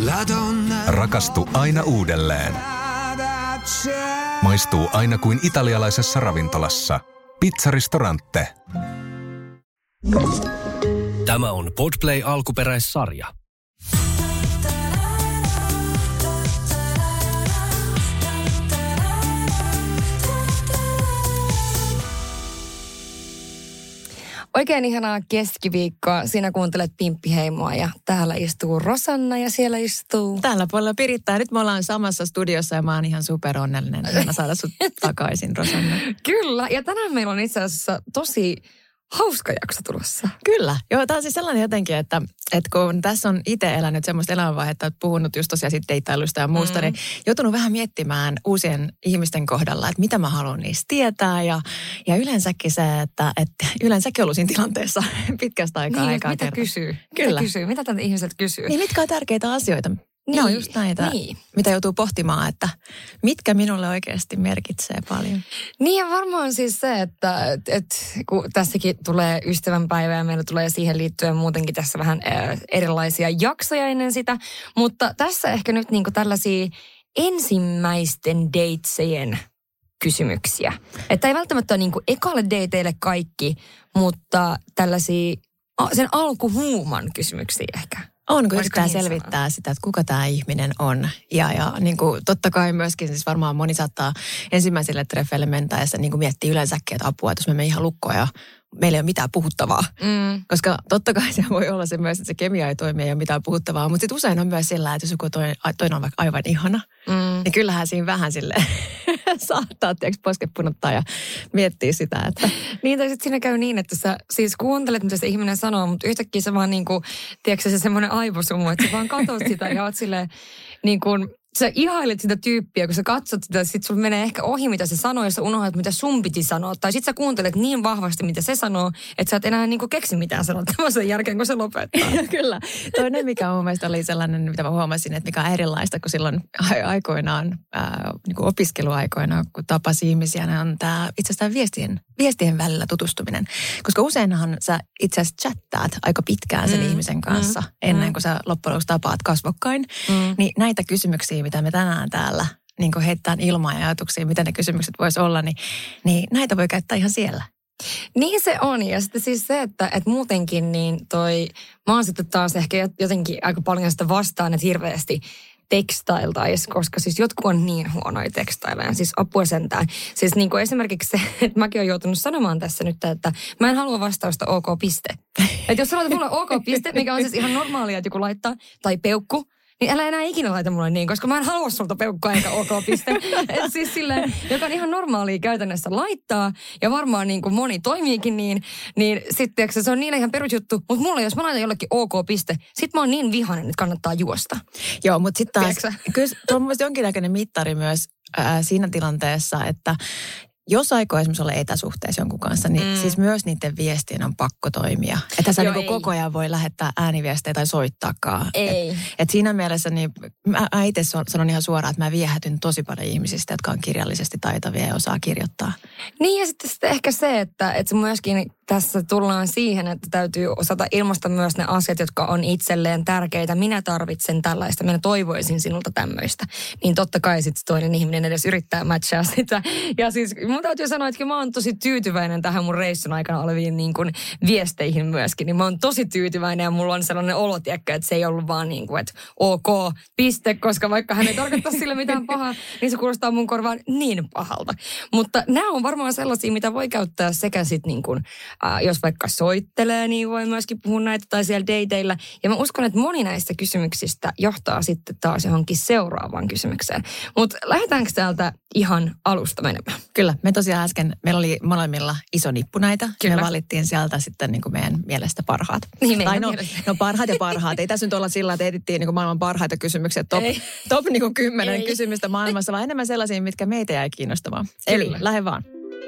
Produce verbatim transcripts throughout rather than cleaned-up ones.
Rakastu aina uudelleen. Maistuu aina kuin italialaisessa ravintolassa. Pizzaristorante. Tämä on Podplay alkuperäissarja. Oikein ihanaa keskiviikkoa. Sinä kuuntelet Pimppiheimoa ja täällä istuu Rosanna ja siellä istuu... Täällä puolella Piritta. Nyt me ollaan samassa studiossa ja mä oon ihan super onnellinen. Ihana saada sut takaisin, Rosanna. Kyllä. Ja tänään meillä on itse asiassa tosi hauska jakso tulossa. Kyllä. Joo, tää on siis sellainen jotenkin, että, että kun tässä on itse elänyt semmoista elämänvaihetta, että puhunut just tosiaan sit deittailusta ja muusta, mm. niin joutunut vähän miettimään uusien ihmisten kohdalla, että mitä mä haluan niistä tietää. Ja, ja yleensäkin se, että, että yleensäkin ollut siinä tilanteessa pitkästä aikaa. Niin, aikaa mitä kerta. kysyy? Kyllä. Mitä kysyy? Mitä tätä ihmiset kysyy? Niin, mitkä on tärkeitä asioita? Niin, Joo, just näitä, niin. Mitä joutuu pohtimaan, että mitkä minulle oikeasti merkitsee paljon. Niin ja varmaan siis se, että et, et, kun tässäkin tulee ystävänpäivä ja meillä tulee siihen liittyen muutenkin tässä vähän ä, erilaisia jaksoja ennen sitä. Mutta tässä ehkä nyt niinku tällaisia ensimmäisten datesejen kysymyksiä. Että ei välttämättä ole niinku ekalle dateille kaikki, mutta tällaisia sen alkuhuuman kysymyksiä ehkä. On, kun yrittää niin selvittää sanoa? sitä, että kuka tämä ihminen on. Ja, ja niin kuin, totta kai myöskin, siis varmaan moni saattaa ensimmäisille treffeille mentäessä niin kuin miettiä yleensäkin, että apua, että jos me menemme ihan lukkoon ja meillä ei ole mitään puhuttavaa. Mm. Koska totta kai se voi olla se myös, että se kemia ei toimi, ei ole mitään puhuttavaa. Mutta sitten usein on myös sillä, että jos joku toinen, toinen on vaikka aivan ihana, mm. niin kyllähän siinä vähän silleen saattaa tiedätkö, posket punottaa ja miettiä sitä, että... Niin, tai sitten siinä käy niin, että sä siis kuuntelet, mitä se ihminen sanoo, mutta yhtäkkiä se vaan niin kuin, tiedätkö se semmoinen aivosumu, että sä vaan katsot sitä ja oot silleen niin kuin... Sä ihailet sitä tyyppiä, kun sä katsot sitä, sit sulla menee ehkä ohi, mitä se sanoo, ja sä unohdat, mitä sun piti sanoa. Tai sit sä kuuntelet niin vahvasti, mitä se sanoo, että sä et enää niinku keksi mitään sanottavaa sen jälkeen, kun se lopettaa. Kyllä. Toinen, mikä mun mielestä oli sellainen, mitä mä huomasin, että mikä on erilaista, kun silloin aikoinaan, ää, niin kuin opiskeluaikoina, kun tapasi ihmisiä, niin on tämä itse asiassa viestien, viestien välillä tutustuminen. Koska useinhan sä itse asiassa chattaat aika pitkään sen mm. ihmisen kanssa, mm. ennen kuin sä loppujen lopuksi tapaat kasvokkain. Mm. Niin näitä kysymyksiä, mitä me tänään täällä niin kuin heitetään ilmaa ja ajatuksia, mitä ne kysymykset voisi olla, niin, niin näitä voi käyttää ihan siellä. Niin se on. Ja sitten siis se, että, että muutenkin niin toi, mä oon sitten taas ehkä jotenkin aika paljon sitä vastaan, että hirveästi tekstailtaisi, koska siis jotkut on niin huonoja tekstaileja, siis apua sentään. Siis niin kuin esimerkiksi se, että mäkin olen joutunut sanomaan tässä nyt, että mä en halua vastausta ok piste. Että jos sanoit mulle ok piste, mikä on siis ihan normaalia, että joku laittaa, tai peukku, niin älä enää ikinä laita mulle niin, koska mä en halua sulta peukkoa eikä ok piste. Et siis silleen, joka on ihan normaalia käytännössä laittaa, ja varmaan niin kuin moni toimiikin niin, niin sitten se on niille ihan perusjuttu. Mutta mulle, jos mä laitan jollekin ok piste, sit mä oon niin vihainen, että kannattaa juosta. Joo, mutta sitten taas, kyllä tuo on mun mielestä jonkinnäköinen mittari myös ää, siinä tilanteessa, että jos aikoo esimerkiksi olla etäsuhteessa jonkun kanssa, niin mm. siis myös niiden viestien on pakko toimia. Että sä niin koko ajan voi lähettää ääniviestejä tai soittaakaan. Ei. Et, et siinä mielessä niin mä, mä itse sanon ihan suoraan, että mä viehätyn tosi paljon ihmisistä, jotka on kirjallisesti taitavia ja osaa kirjoittaa. Niin ja sitten, sitten ehkä se, että, että myöskin tässä tullaan siihen, että täytyy osata ilmaista myös ne asiat, jotka on itselleen tärkeitä. Minä tarvitsen tällaista, minä toivoisin sinulta tämmöistä. Niin totta kai sitten toinen ihminen edes yrittää matchaa sitä. Ja siis mun täytyy sanoa, että mä oon tosi tyytyväinen tähän mun reissun aikana oleviin niin kuin viesteihin myöskin. Niin mä oon tosi tyytyväinen ja mulla on sellainen olo, tiedäkö, että se ei ollut vaan niin kuin, että ok, piste, koska vaikka hän ei tarkoita sille mitään pahaa, niin se kuulostaa mun korvaan niin pahalta. Mutta nämä on varmaan sellaisia, mitä voi käyttää sekä sitten niin kuin, äh, jos vaikka soittelee, niin voi myöskin puhua näitä tai siellä dateilla. Ja mä uskon, että moni näistä kysymyksistä johtaa sitten taas johonkin seuraavaan kysymykseen. Mutta lähdetäänkö täältä ihan alusta menemään? Kyllä, me tosiaan äsken, meillä oli molemmilla iso nippu näitä. Kyllä. Me valittiin sieltä sitten niin kuin meidän mielestä parhaat. Niin, tai no, no parhaat ja parhaat. Ei tässä nyt olla sillä, että edittiin niin kuin maailman parhaita kysymyksiä. Top, top niin kuin kymmenen Ei. kysymystä maailmassa, vaan enemmän sellaisia, mitkä meitä jäi kiinnostamaan. Kyllä. Eli lähde vaan.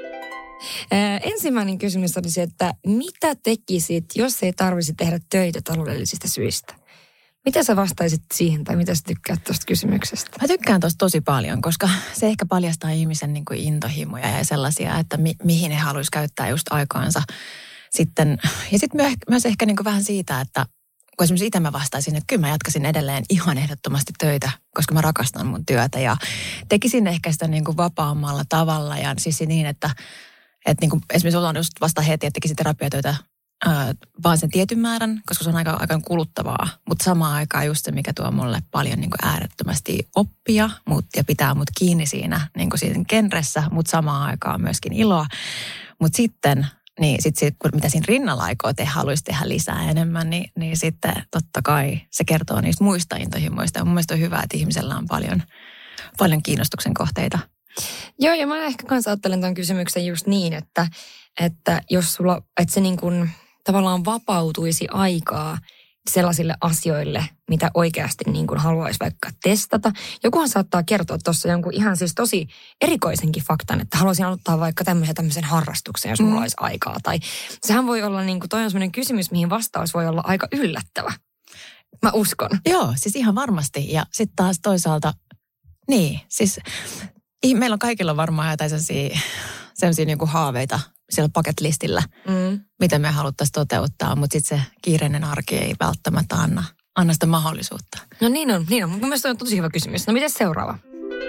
Äh, ensimmäinen kysymys oli se, että mitä tekisit, jos ei tarvisi tehdä töitä taloudellisista syistä? Mitä sä vastaisit siihen tai mitä sä tykkäät tuosta kysymyksestä? Mä tykkään tuosta tosi paljon, koska se ehkä paljastaa ihmisen niin kuin intohimoja ja sellaisia, että mi- mihin he haluaisi käyttää just aikaansa sitten. Ja sitten myös, myös ehkä niin kuin vähän siitä, että kun esimerkiksi itse mä vastaisin, että kyllä mä jatkaisin edelleen ihan ehdottomasti töitä, koska mä rakastan mun työtä ja tekisin ehkä sitä niin kuin vapaammalla tavalla ja siis niin, että, että niin kuin esimerkiksi otan just vasta heti, että tekisin terapiatöitä ää, vaan sen tietyn määrän, koska se on aika, aika kuluttavaa, mutta samaan aikaan just se, mikä tuo mulle paljon niin kuin äärettömästi oppia mut, ja pitää mut kiinni siinä, niin kuin siinä genressä, mutta samaan aikaan myöskin iloa, mutta sitten niin sitten sit, kun mitä siinä rinnalla aikoo tehdä, haluaisi tehdä lisää enemmän, niin, niin sitten totta kai se kertoo niistä muista intohimoista. Ja mun mielestä on hyvä, että ihmisellä on paljon, paljon kiinnostuksen kohteita. Joo, ja mä ehkä kanssa ajattelen tämän kysymyksen just niin, että, että jos sulla, että se niin kuin tavallaan vapautuisi aikaa sellaisille asioille, mitä oikeasti niin kuin haluaisi vaikka testata. Jokuhan saattaa kertoa tuossa jonkun ihan siis tosi erikoisenkin faktan, että haluaisin aloittaa vaikka tämmöisen, tämmöisen harrastuksen, jos mulla mm. olisi aikaa. Tai sehän voi olla, niin kuin, toi on semmoinen kysymys, mihin vastaus voi olla aika yllättävä. Mä uskon. Joo, siis ihan varmasti. Ja sitten taas toisaalta, niin, siis meillä on kaikilla varmaan jotain sellaisia, sellaisia niin kuin haaveita siellä bucket-listillä, mm. mitä me haluttaisiin toteuttaa, mutta sitten se kiireinen arki ei välttämättä anna, anna sitä mahdollisuutta. No niin on, niin on. Mun mielestä on tosi hyvä kysymys. No miten seuraava?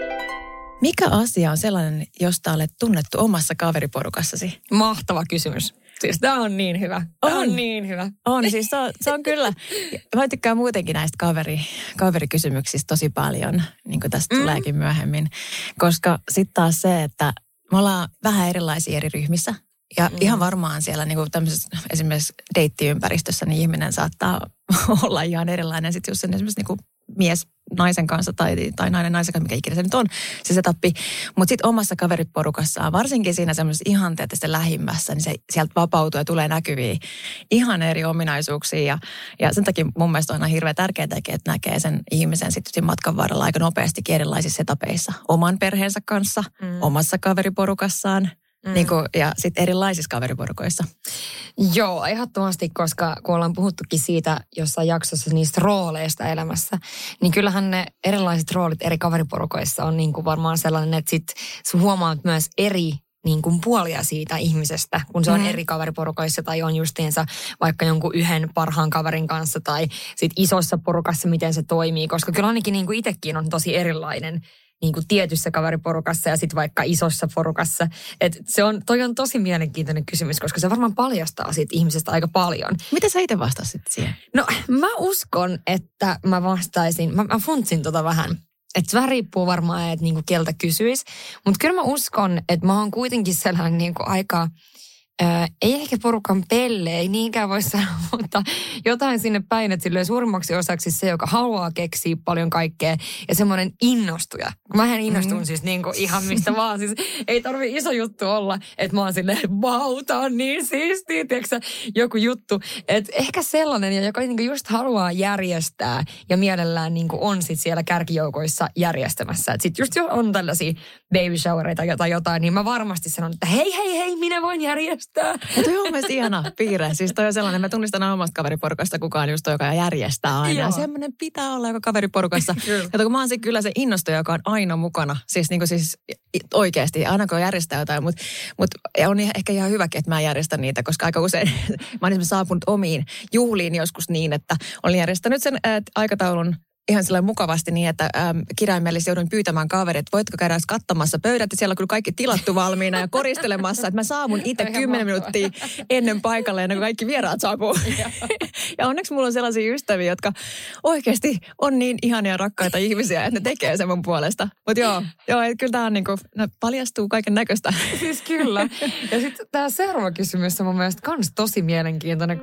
Mikä asia on sellainen, josta olet tunnettu omassa kaveriporukassasi? Mahtava kysymys. Siis tämä on niin hyvä. Tämä on, on niin hyvä. On, siis se on, se on kyllä. Mä tykkään muutenkin näistä kaveri, kaverikysymyksistä tosi paljon, niin kuin tästä mm. tuleekin myöhemmin. Koska sitten taas se, että me ollaan vähän erilaisia eri ryhmissä. Ja mm. ihan varmaan siellä niin kuin tämmöisessä esimerkiksi deittiympäristössä niin ihminen saattaa olla ihan erilainen. Sitten jos sen esimerkiksi niin kuin mies naisen kanssa tai, tai nainen naisen kanssa, mikä ikinä se nyt on, se setappi. Mutta sitten omassa kaveriporukassaan, varsinkin siinä semmoisessa ihanteettisessa lähimmässä, niin se sieltä vapautuu ja tulee näkyviin ihan eri ominaisuuksia. Ja, ja sen takia mun mielestä on aina hirveän tärkeää, että näkee sen ihmisen sitten matkan varrella aika nopeasti erilaisissa setapeissa. Oman perheensä kanssa, mm. omassa kaveriporukassaan. Mm. Niin kuin, ja sitten erilaisissa kaveriporukoissa. Joo, ehdottomasti, koska kun ollaan puhuttukin siitä jossain jaksossa niistä rooleista elämässä, niin kyllähän ne erilaiset roolit eri kaveriporukoissa on niin kuin varmaan sellainen, että sit sä huomaat myös eri niin kuin puolia siitä ihmisestä, kun se on mm. eri kaveriporukoissa tai on justiinsa vaikka jonkun yhden parhaan kaverin kanssa tai sit isossa porukassa, miten se toimii, koska kyllä ainakin niin kuin itsekin on tosi erilainen niin kuin tietyssä kaveriporukassa ja sitten vaikka isossa porukassa. Et se on, toi on tosi mielenkiintoinen kysymys, koska se varmaan paljastaa siitä ihmisestä aika paljon. Mitä sä itse vastasit siihen? No mä uskon, että mä vastaisin, mä, mä funtsin tota vähän. Että se vähän riippuu varmaan, että niinku keltä kysyisi. Mutta kyllä mä uskon, että mä oon kuitenkin sellainen niinku aika, ää, ei ehkä porukan pelle, ei niinkään voi sanoa, mutta jotain sinne päin, että silleen suurimmaksi osaksi se, joka haluaa keksiä paljon kaikkea ja semmoinen innostuja. Mähän innostun mm. siis niinku ihan mistä vaan, siis ei tarvi iso juttu olla, että mä oon silleen, vau, tää on niin siistiä, tiedätkö joku juttu. Että ehkä sellainen, joka niinku just haluaa järjestää ja mielellään niinku on sit siellä kärkijoukoissa järjestämässä. Että sit just jos on tällaisia baby showereita tai jotain, niin mä varmasti sanon, että hei, hei, hei, minä voin järjestää. Ja toi on mielestäni ihana piirre. Siis toi on sellainen, mä tunnistan omasta kaveriporukasta kukaan just toi, joka järjestää aina. Ja semmoinen pitää olla joka kaveriporukassa. Kato, kun mä oon kyllä se innostuja, joka on aina mukana. Siis, niin kuin siis oikeasti, aina kun järjestää jotain. Mutta mut, on ehkä ihan hyväkin, että mä järjestän niitä, koska aika usein mä oon esimerkiksi saapunut omiin juhliin joskus niin, että olin järjestänyt sen ää, aikataulun ihan sellainen mukavasti niin, että äm, kirjaimellisesti joudun pyytämään kaverit, että voitko käydä katsomassa pöydät, ja siellä on kyllä kaikki tilattu valmiina ja koristelemassa, että mä saavun itse kymmenen minuuttia ennen paikalle, ennen kuin kaikki vieraat saapuu. Ja onneksi mulla on sellaisia ystäviä, jotka oikeasti on niin ihania rakkaita ihmisiä, että ne tekee sen mun puolesta. Mutta joo, joo, kyllä tämä on niin kuin, no, paljastuu kaiken näköistä. Siis kyllä. Ja sitten tämä seuraava kysymys on mun mielestä myös tosi mielenkiintoinen.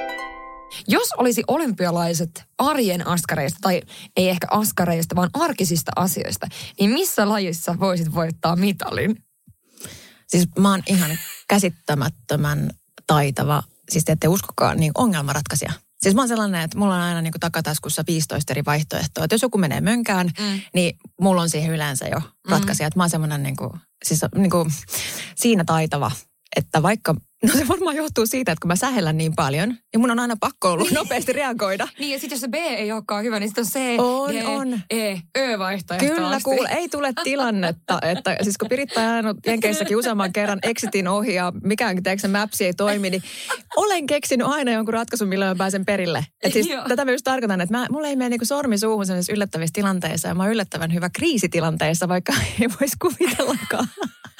Jos olisi olympialaiset arjen askareista, tai ei ehkä askareista, vaan arkisista asioista, niin missä lajissa voisit voittaa mitalin? Siis mä oon ihan käsittämättömän taitava, siis te ette uskokaan, niin ongelmanratkaisija. Siis mä oon sellainen, että mulla on aina niin kuin takataskussa viisitoista eri vaihtoehtoa. Että jos joku menee mönkään, mm. niin mulla on siihen yleensä jo ratkaisija. Mm. Että mä oon semmoinen niin kuin, siis niin kuin siinä taitava. että vaikka, no se varmaan johtuu siitä, että kun mä sähellän niin paljon, niin mun on aina pakko ollut nopeasti reagoida. Niin ja sitten jos se B ei olekaan hyvä, niin sitten on C, on, G, on. E, Ö-vaihtoehto. Kyllä, kuule, ei tule tilannetta, että siis kun Piritta on ajanut Jenkeissäkin useamman kerran exitin ohi ja mikään teeksi mapsi ei toimi, niin olen keksinyt aina jonkun ratkaisun, millä mä pääsen perille. Että siis tätä mä just tarkoitan, että mä, mulla ei mene niinku sormi suuhun sellaisessa yllättävissä tilanteissa ja mä oon yllättävän hyvä kriisitilanteessa, vaikka ei voisi kuvitellakaan.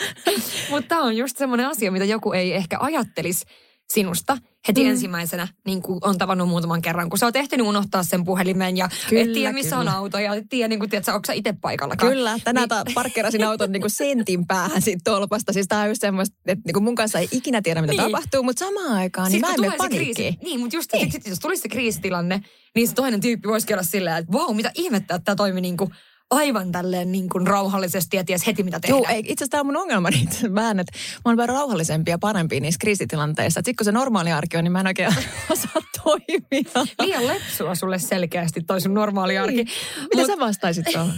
Mutta tämä on just semmoinen asia, mitä joku ei ehkä ajattelisi sinusta heti mm. ensimmäisenä, niin kuin on tavannut muutaman kerran, kun sä oot ehtinyt unohtaa sen puhelimen ja kyllä, et tiedä, missä kyllä. on auto ja et tiedä, niin kuin, tiedät, sä, onko sä itse paikallakaan. Kyllä, tänään niin. parkkeerasin auton niin kuin sentin päähän siitä tolpasta. Siis tää on just semmoista, että niin kuin mun kanssa ei ikinä tiedä, mitä niin. tapahtuu, mutta samaan aikaan niin siis, mä en mene paniikkiin. Niin, mutta just niin. sit, jos tulisi se kriisitilanne, niin se toinen tyyppi voisikin olla silleen, että vau, mitä ihmettä, että tämä toimi niin kuin aivan tälleen niin kuin rauhallisesti ja ties heti mitä tehdään. Joo, itse asiassa tämä on mun ongelma niitä vähän, että mä oon vähän rauhallisempi ja parempi niissä kriisitilanteissa. Sitten kun se normaali arki on, niin mä en oikein osaa toimia. Liian lepsua sulle selkeästi toi sun normaali arki. Niin. Mitä Mut... sä vastaisit tuohon?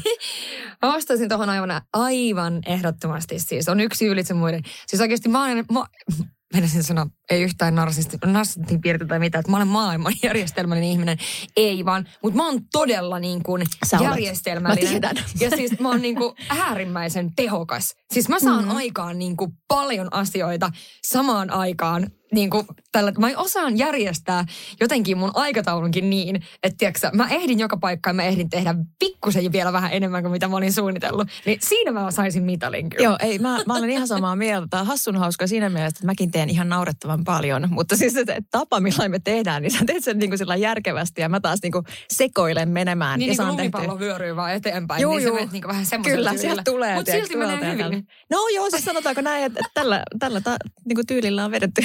Mä vastaisin tuohon aivan, aivan ehdottomasti siis. On yksi ylitse muiden. Siis oikeasti mä olen... Mä... Menisin sanoa, ei yhtään narsistin piirteitä tai mitään, että mä olen maailman järjestelmällinen ihminen. Ei vaan, mutta mä oon todella niin kuin järjestelmällinen. Mä tiedän. Ja siis mä oon niin kuin äärimmäisen tehokas. Siis mä saan mm-hmm. aikaan niin kuin paljon asioita samaan aikaan. Niin kuin tällä, mä osaan järjestää jotenkin mun aikataulunkin niin, että tiiäksä, mä ehdin joka paikkaan, mä ehdin tehdä pikkusen vielä vähän enemmän kuin mitä mä olin suunnitellut. Niin siinä mä saisin mitalin kyllä. Joo, ei, mä, mä olen ihan samaa mieltä. Tämä on hassun hauska siinä mielessä, että mäkin teen ihan naurettavan paljon. Mutta siis se tapa, millä me tehdään, niin sä teet sen niin kuin sillä järkevästi ja mä taas niin kuin sekoilen menemään. Niin, ja niin kuin saan lumipallo tehtyä. vyöryy vaan eteenpäin, juu, niin juu. sä menet niin kuin vähän semmoisella Kyllä, tyylillä. sieltä tulee. Mutta silti menee hyvin. No joo, siis sanotaanko näin, että tällä, tällä ta, niin kuin tyylillä on vedetty.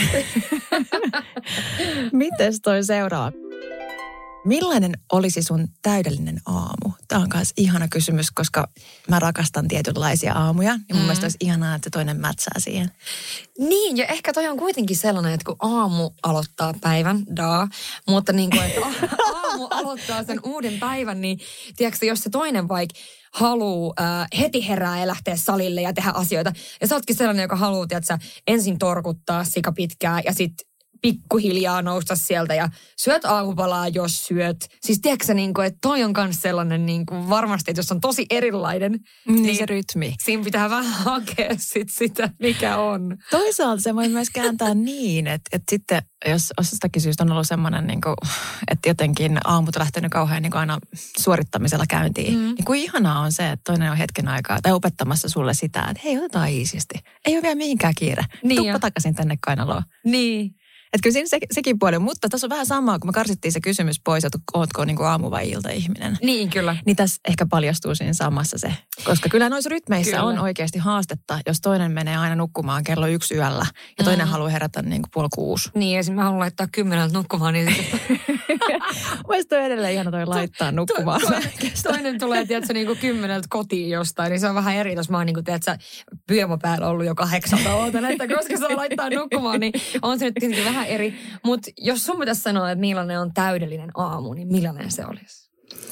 Mites toi seuraava? Millainen olisi sun täydellinen aamu? Tämä on myös ihana kysymys, koska mä rakastan tietynlaisia aamuja. Ja mun mm. mielestä olisi ihanaa, että toinen mätsää siihen. Niin, ja ehkä toi on kuitenkin sellainen, että kun aamu aloittaa päivän, daa, mutta niin kuin, että aamu aloittaa sen uuden päivän, niin tiedätkö, jos se toinen vaikka haluu äh, heti herää ja lähteä salille ja tehdä asioita. Ja sä ootkin sellainen, joka haluaa, tiedätkö, ensin torkuttaa sika pitkää ja sitten pikkuhiljaa nousta sieltä ja syöt aamupalaa, jos syöt. Siis tiedätkö niin kuin, että toi on myös sellainen niin kuin varmasti, että jos on tosi erilainen, mm, niin se rytmi. Siinä pitää vähän hakea sit sitä, mikä on. Toisaalta se voi myös kääntää niin, että, että sitten jos jostakin syystä on ollut semmoinen, niin kuin, että jotenkin aamut on lähtenyt kauhean niin kuin aina suorittamisella käyntiin. Mm. Niin kuin ihanaa on se, että toinen on hetken aikaa tai opettamassa sulle sitä, että hei, otetaan iisisti. Ei ole vielä mihinkään kiire. Niin Tuppa jo. takaisin tänne kainaloon. Niin. Että kyllä siinä se, sekin puoli, mutta tässä on vähän samaa, kun me karsittiin se kysymys pois, että ootko niin kuin aamu- vai ilta-ihminen. Niin, kyllä. Niin tässä ehkä paljastuu siinä samassa se. Koska kyllä noissa rytmeissä kyllä. on oikeasti haastetta, jos toinen menee aina nukkumaan kello yksi yöllä ja toinen mm. haluaa herätä niin kuin puoli kuusi. Niin, esimerkiksi mä haluan laittaa kymmeneltä nukkumaan, niin sitten... Mielestäni on edelleen ihana toi laittaa to, nukkumaan. To, to, toinen tulee, tiedätkö, niin kuin kymmeneltä kotiin jostain, niin se on vähän eri, jos mä oon niin kuin, tiedätkö, pyömä päällä ollut jo kahdeksalta ootan, että koska saa laittaa nukkumaan, niin on se nyt tietenkin vähän eri. Mutta jos sun pitäisi sanoa, että millainen on täydellinen aamu, niin millainen se olisi?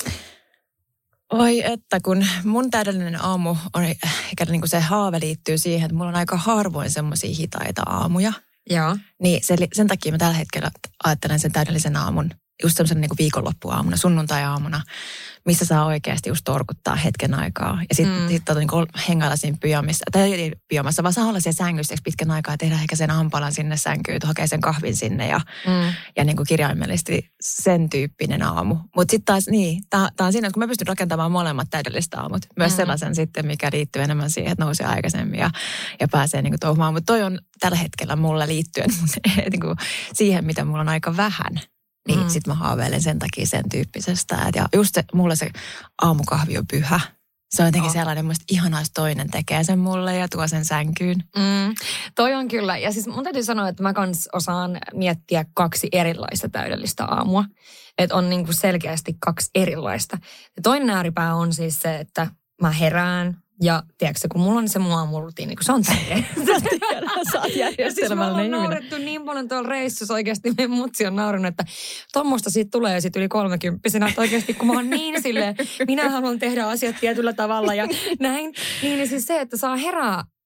Oi, että kun mun täydellinen aamu on, ehkä niin kuin se haave liittyy siihen, että mulla on aika harvoin semmoisia hitaita aamuja. Joo. Niin se, sen takia mä tällä hetkellä ajattelen sen täydellisen aamun, just semmoisen niin kuin viikonloppuaamuna, sunnuntai-aamuna, missä saa oikeasti just torkuttaa hetken aikaa. Ja sitten mm. sit, niin hengailla siinä pyjamissa, tai pyjamassa, vaan saa olla siellä sängyssä pitkän aikaa ja tehdä ehkä sen ampalan sinne sänkyyn, hakea sen kahvin sinne ja, mm. ja niin kuin kirjaimellisesti sen tyyppinen aamu. Mutta sitten taas niin, tämä on siinä, että kun mä pystyn rakentamaan molemmat täydelliset aamut. Myös mm. sellaisen sitten, mikä liittyy enemmän siihen, että nousee aikaisemmin ja, ja pääsee niin kuin touhumaan. Mutta toi on tällä hetkellä mulle liittyen niin kuin siihen, mitä mulla on aika vähän. Niin mm. sit mä haaveilen sen takia sen tyyppisestä. Ja just se, mulle se aamukahvi on pyhä. Se on jotenkin oh. sellainen, musta ihanaa, jos toinen tekee sen mulle ja tuo sen sänkyyn. Mm. Toi on kyllä. Ja siis mun täytyy sanoa, että mä kans osaan miettiä kaksi erilaista täydellistä aamua. Että on niinku selkeästi kaksi erilaista. Ja toinen ääripää on siis se, että mä herään. Ja tiedätkö, kun mulla on se mun aamurutiini, kun se on tärkeä. Sä oot järjestelmällinen siis me ollaan naurettu niin paljon tuolla reissussa oikeasti. Meidän mutsi on naurannut, että tommoista siitä tulee sit yli kolmekymppisenä. Että oikeasti kun mä oon niin silleen, minä haluan tehdä asiat tietyllä tavalla ja näin. Niin, niin siis se, että saa herää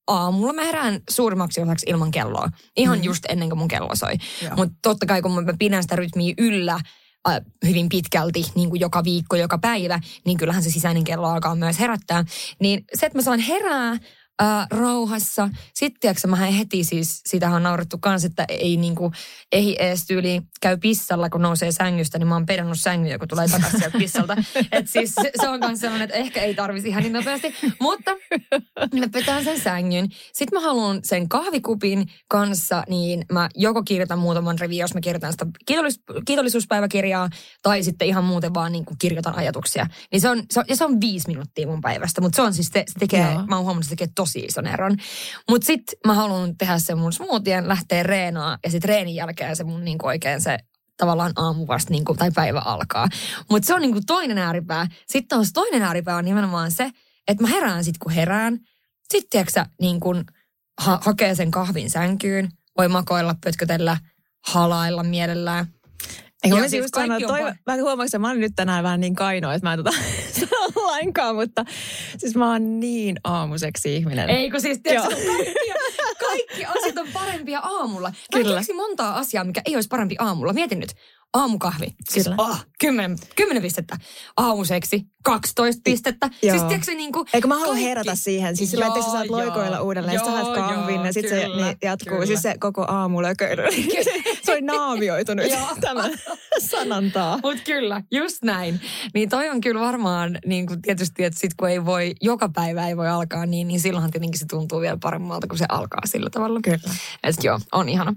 aamulla mä herään suurimmaksi osaksi ilman kelloa. Ihan mm. just ennen kuin mun kello soi. Mutta totta kai kun mä pidän sitä rytmiä yllä äh, hyvin pitkälti, niin kuin joka viikko, joka päivä, niin kyllähän se sisäinen kello alkaa myös herättää. Niin se, että mä saan herää Äh, rauhassa. Sitten tiedätkö, mä heti siis, siitähän on naurettu kanssa, että ei niinku, ei edes tyyli käy pissalla, kun nousee sängystä, niin mä oon pedannut sängyä, kun tulee takaisin sieltä pissalta. Että siis se, se on myös sellainen, että ehkä ei tarvitsisi ihan niin nopeasti. Mutta mä petään sen sängyn. Sitten mä haluan sen kahvikupin kanssa, niin mä joko kirjoitan muutaman rivin, jos mä kirjoitan sitä kiitollis, kiitollisuuspäiväkirjaa, tai sitten ihan muuten vaan niin kuin kirjoitan ajatuksia. Niin se on, se on, ja se on viisi minuuttia mun päivästä, mutta se on siis, se, se tekee, Joo. mä oon huomannut, se tekee tosi ison eron. Mutta sitten mä haluan tehdä sen mun smoothien, lähteä reenaa, ja sitten reenin jälkeen se mun niinku oikein se tavallaan aamu vasta niinku, tai päivä alkaa. Mutta se on niinku toinen ääripää. Sitten taas toinen ääripää on nimenomaan se, että mä herään sitten kun herään. Sitten tiedätkö niinku ha- hakee sen kahvin sänkyyn, voi makoilla, pötkötellä, halailla mielellään. Eikö mä just sanoa, toi, pa- mä huomaan, että mä oon nyt tänään vähän niin kaino, että mä en tota sano lainkaan, mutta siis mä oon niin aamuseksi ihminen. Ei kun siis tiedätkö, kaikki, kaikki asiat on parempia aamulla. Mä en keksi montaa asiaa, mikä ei olisi parempi aamulla. Mietin nyt. Aamukahvi. Siis oh, kymmenen, kymmenen pistettä. Aamuseksi kaksitoista pistettä. Joo. Siis tiedätkö niin kuin eikö mä haluan herätä siihen. Siis sillä, että sä saat loikoilla uudelleen. Sitten sä saat kahvin ja sitten se niin jatkuu. Kyllä. Siis se koko aamu lököily. Se on naamioitunut tämän sanan taa. Mut kyllä, just näin. Niin toi on kyllä varmaan niin kuin tietysti, että sit kun ei voi, joka päivä ei voi alkaa niin, niin silloinhan tietenkin se tuntuu vielä paremmalta, kun se alkaa sillä tavalla. Kyllä. Et joo, on ihana.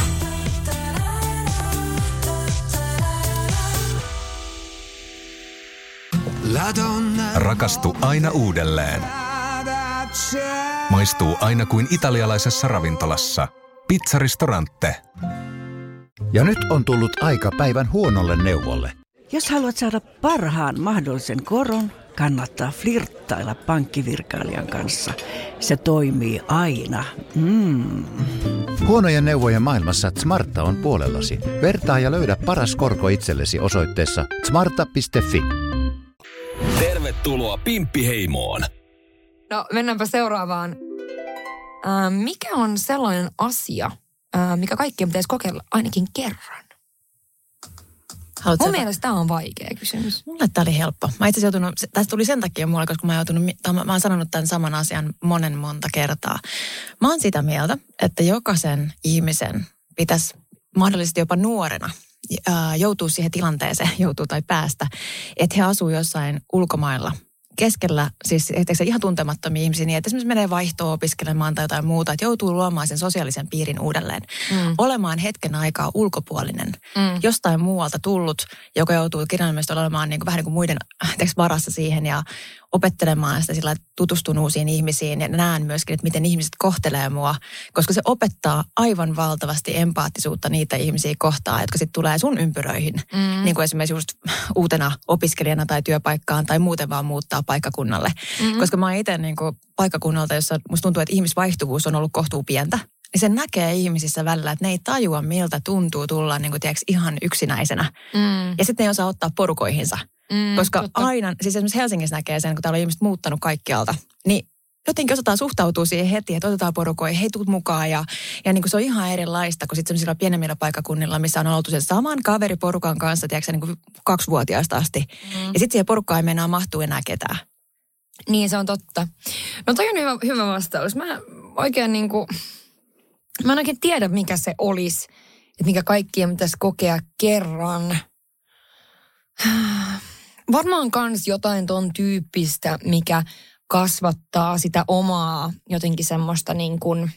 Rakastu aina uudelleen. Maistuu aina kuin italialaisessa ravintolassa. Pizzaristorante. Ja nyt on tullut aika päivän huonolle neuvolle. Jos haluat saada parhaan mahdollisen koron, kannattaa flirttailla pankkivirkailijan kanssa. Se toimii aina. Mm. Huonojen neuvojen maailmassa Smarta on puolellasi. Vertaa ja löydä paras korko itsellesi osoitteessa smarta piste fi. Tervetuloa Pimppiheimoon. No mennäänpä seuraavaan. Äh, mikä on sellainen asia, äh, mikä kaikkien pitäisi kokeilla ainakin kerran? Haluatko Mun mielestä tämä on vaikea kysymys. Mulle tämä oli helppo. Mä itse asiassa joutunut, tästä tuli sen takia mulle, koska mä, joutunut, mä, mä oon sanonut tämän saman asian monen monta kertaa. Mä oon sitä mieltä, että jokaisen ihmisen pitäisi mahdollisesti jopa nuorena joutuu siihen tilanteeseen, joutuu tai päästä, että he asuu jossain ulkomailla keskellä, siis etteikö se ihan tuntemattomia ihmisiä, niin että esimerkiksi menee vaihtoon opiskelemaan tai jotain muuta, että joutuu luomaan sen sosiaalisen piirin uudelleen. Mm. Olemaan hetken aikaa ulkopuolinen, mm. jostain muualta tullut, joka joutuu kirjaimellisesti olemaan niin kuin, vähän niin kuin muiden varassa siihen ja opettelemaan sitä sillä, että tutustun uusiin ihmisiin ja näen myöskin, että miten ihmiset kohtelee mua, koska se opettaa aivan valtavasti empaattisuutta niitä ihmisiä kohtaan, jotka sitten tulee sun ympyröihin. Mm. Niin kuin esimerkiksi just uutena opiskelijana tai työpaikkaan tai muuten vaan muuttaa paikkakunnalle. Mm. Koska mä oon itse niin kuin paikkakunnalta, jossa musta tuntuu, että ihmisvaihtuvuus on ollut kohtuu pientä. Niin sen näkee ihmisissä välillä, että ne ei tajua, miltä tuntuu tulla niin kuin, tiedätkö, ihan yksinäisenä. Mm. Ja sitten ne ei osaa ottaa porukoihinsa. Mm, Koska totta. aina, siis esimerkiksi Helsingissä näkee sen, kun täällä on ihmiset muuttanut kaikkialta, niin jotenkin osataan suhtautua siihen heti, että otetaan porukoihin, hei tuut mukaan. Ja, ja niin kuin se on ihan erilaista kuin sitten sellaisilla pienemmillä paikkakunnilla, missä on oltu sen saman kaveriporukan kanssa, tiedätkö, niin kuin kaksivuotiaasta asti. Mm. Ja sitten siihen porukkaan ei meinaa mahtuu enää ketään. Niin, se on totta. No toi on hyvä, hyvä vastaus. Mä oikein niin kuin, mä en oikein tiedä, mikä se olisi, että mikä kaikkien pitäisi kokea kerran. Varmaan kans jotain ton tyyppistä, mikä kasvattaa sitä omaa jotenkin semmoista niin kuin,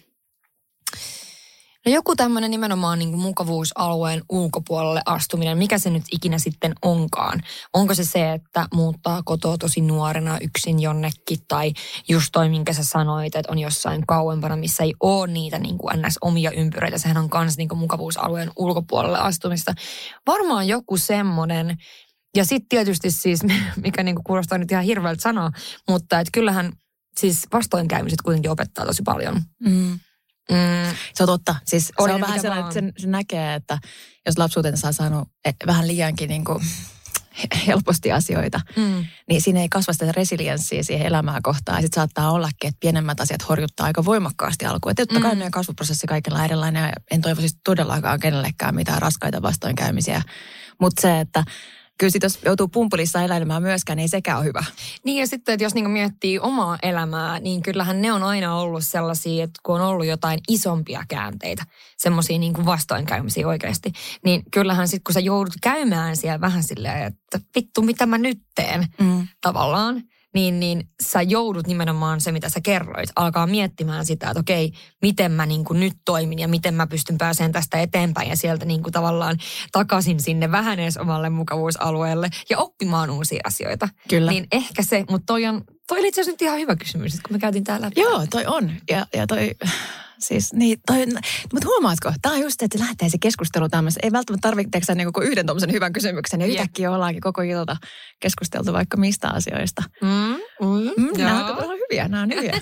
no joku tämmöinen nimenomaan niin kuin mukavuusalueen ulkopuolelle astuminen, mikä se nyt ikinä sitten onkaan. Onko se se, että muuttaa kotoa tosi nuorena yksin jonnekin tai just toi, minkä sä sanoit, että on jossain kauempana, missä ei ole niitä niin kuin ns. Omia ympyröitä. Sehän on kans niin kuin mukavuusalueen ulkopuolelle astumista. Varmaan joku semmoinen. Ja sitten tietysti siis, mikä niinku kuulostaa nyt ihan hirveältä sanoa, mutta että kyllähän siis vastoinkäymiset kuitenkin opettaa tosi paljon. Mm. Mm. Se on totta. Siis on se on vähän sellainen, että se, se näkee, että jos lapsuutensa on saanut vähän liiankin niinku helposti asioita, Mm. niin siinä ei kasva sitä resilienssiä siihen elämää kohtaan. Ja sitten saattaa ollakin, että pienemmät asiat horjuttaa aika voimakkaasti alkuun. Että totta kai meidän kasvuprosessi kaikilla on erilainen ja en toivoisi todellakaan kenellekään mitään raskaita vastoinkäymisiä. Mutta se, että kyllä sit jos joutuu pumpulissa eläilemään myöskään, niin ei sekään ole hyvä. Niin ja sitten, että jos niinku miettii omaa elämää, niin kyllähän ne on aina ollut sellaisia, että kun on ollut jotain isompia käänteitä, semmoisia niinku vastoinkäymisiä oikeasti, niin kyllähän sitten kun sä joudut käymään siellä vähän silleen, että vittu mitä mä nyt teen Mm. tavallaan, niin, niin sä joudut nimenomaan se, mitä sä kerroit, alkaa miettimään sitä, että okei, miten mä niin kuin nyt toimin ja miten mä pystyn pääsemään tästä eteenpäin ja sieltä niin kuin tavallaan takaisin sinne vähän edes omalle mukavuusalueelle ja oppimaan uusia asioita. Kyllä. Niin ehkä se, mutta toi on, toi oli itse asiassa nyt ihan hyvä kysymys, että kun me käytiin täällä. Joo, toi on. Ja, ja toi, siis niin, toi, mutta huomaatko, tämä on just, että se lähtee se keskustelu tämmöisen. Ei välttämättä tarvitse niin koko yhden tommosen hyvän kysymyksen. Ja Jep. yhtäkkiä ollaankin koko ilta keskusteltu vaikka mistä asioista. Mm, mm, Mm, joo. nämä on hyviä, nämä on hyviä.